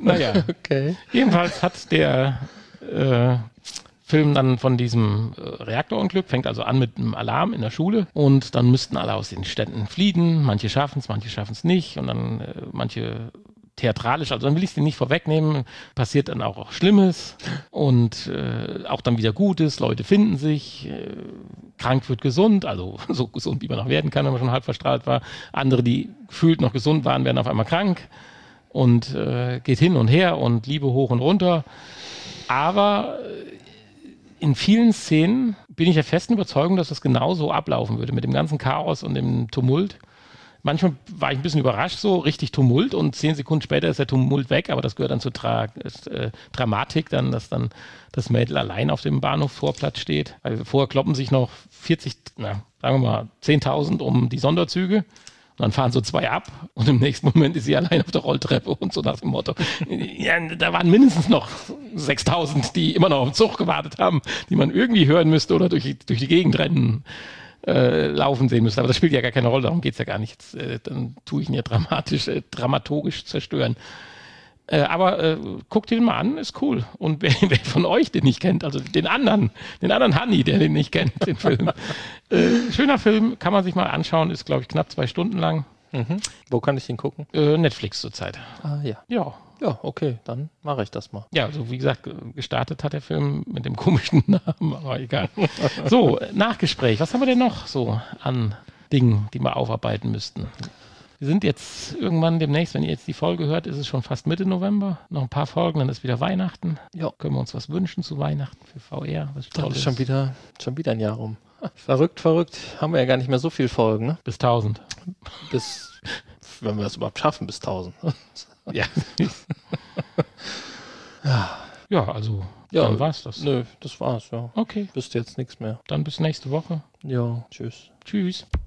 Naja, Okay. jedenfalls hat der äh, Film dann von diesem äh, Reaktorunglück, fängt also an mit einem Alarm in der Schule und dann müssten alle aus den Städten fliehen. Manche schaffen es, manche schaffen es nicht und dann äh, manche theatralisch, also dann will ich es dir nicht vorwegnehmen, passiert dann auch Schlimmes und äh, auch dann wieder Gutes, Leute finden sich, äh, krank wird gesund, also so gesund, wie man noch werden kann, wenn man schon halb verstrahlt war. Andere, die gefühlt noch gesund waren, werden auf einmal krank und äh, geht hin und her und Liebe hoch und runter. Aber in vielen Szenen bin ich der festen Überzeugung, dass das genau so ablaufen würde, mit dem ganzen Chaos und dem Tumult. Manchmal war ich ein bisschen überrascht, so richtig Tumult und zehn Sekunden später ist der Tumult weg, aber das gehört dann zur Tra äh, Dramatik, dann, dass dann das Mädel allein auf dem Bahnhofsvorplatz steht. Also vorher kloppen sich noch vierzig, na, sagen wir mal zehntausend um die Sonderzüge und dann fahren so zwei ab und im nächsten Moment ist sie allein auf der Rolltreppe und so nach dem Motto. Ja, da waren mindestens noch sechstausend, die immer noch auf den Zug gewartet haben, die man irgendwie hören müsste oder durch, durch die Gegend rennen. Äh, laufen sehen müssen. Aber das spielt ja gar keine Rolle, darum geht es ja gar nicht. Jetzt, äh, dann tue ich ihn ja dramatisch, äh, dramaturgisch zerstören. Äh, aber äh, guckt ihn mal an, ist cool. Und wer, wer von euch den nicht kennt, also den anderen, den anderen Hanni, der den nicht kennt, den Film. äh, schöner Film, kann man sich mal anschauen, ist glaube ich knapp zwei Stunden lang. Mhm. Wo kann ich den gucken? Äh, Netflix zurzeit. Ah ja. Ja. Ja, okay, dann mache ich das mal. Ja, also wie gesagt, gestartet hat der Film mit dem komischen Namen, aber egal. So, Nachgespräch. Was haben wir denn noch so an Dingen, die wir aufarbeiten müssten? Wir sind jetzt irgendwann demnächst, wenn ihr jetzt die Folge hört, ist es schon fast Mitte November. Noch ein paar Folgen, dann ist wieder Weihnachten. Ja, können wir uns was wünschen zu Weihnachten für V R? Was Dann Tolles? ist schon wieder, schon wieder ein Jahr rum. Verrückt, verrückt. Haben wir ja gar nicht mehr so viele Folgen, ne? Bis tausend. Bis, wenn wir es überhaupt schaffen, bis tausend. Ja. Ja. Ja, also, Ja, dann war's das. Nö, das war's, ja. Okay, Bist jetzt nichts mehr. dann bis nächste Woche. Ja, tschüss. Tschüss.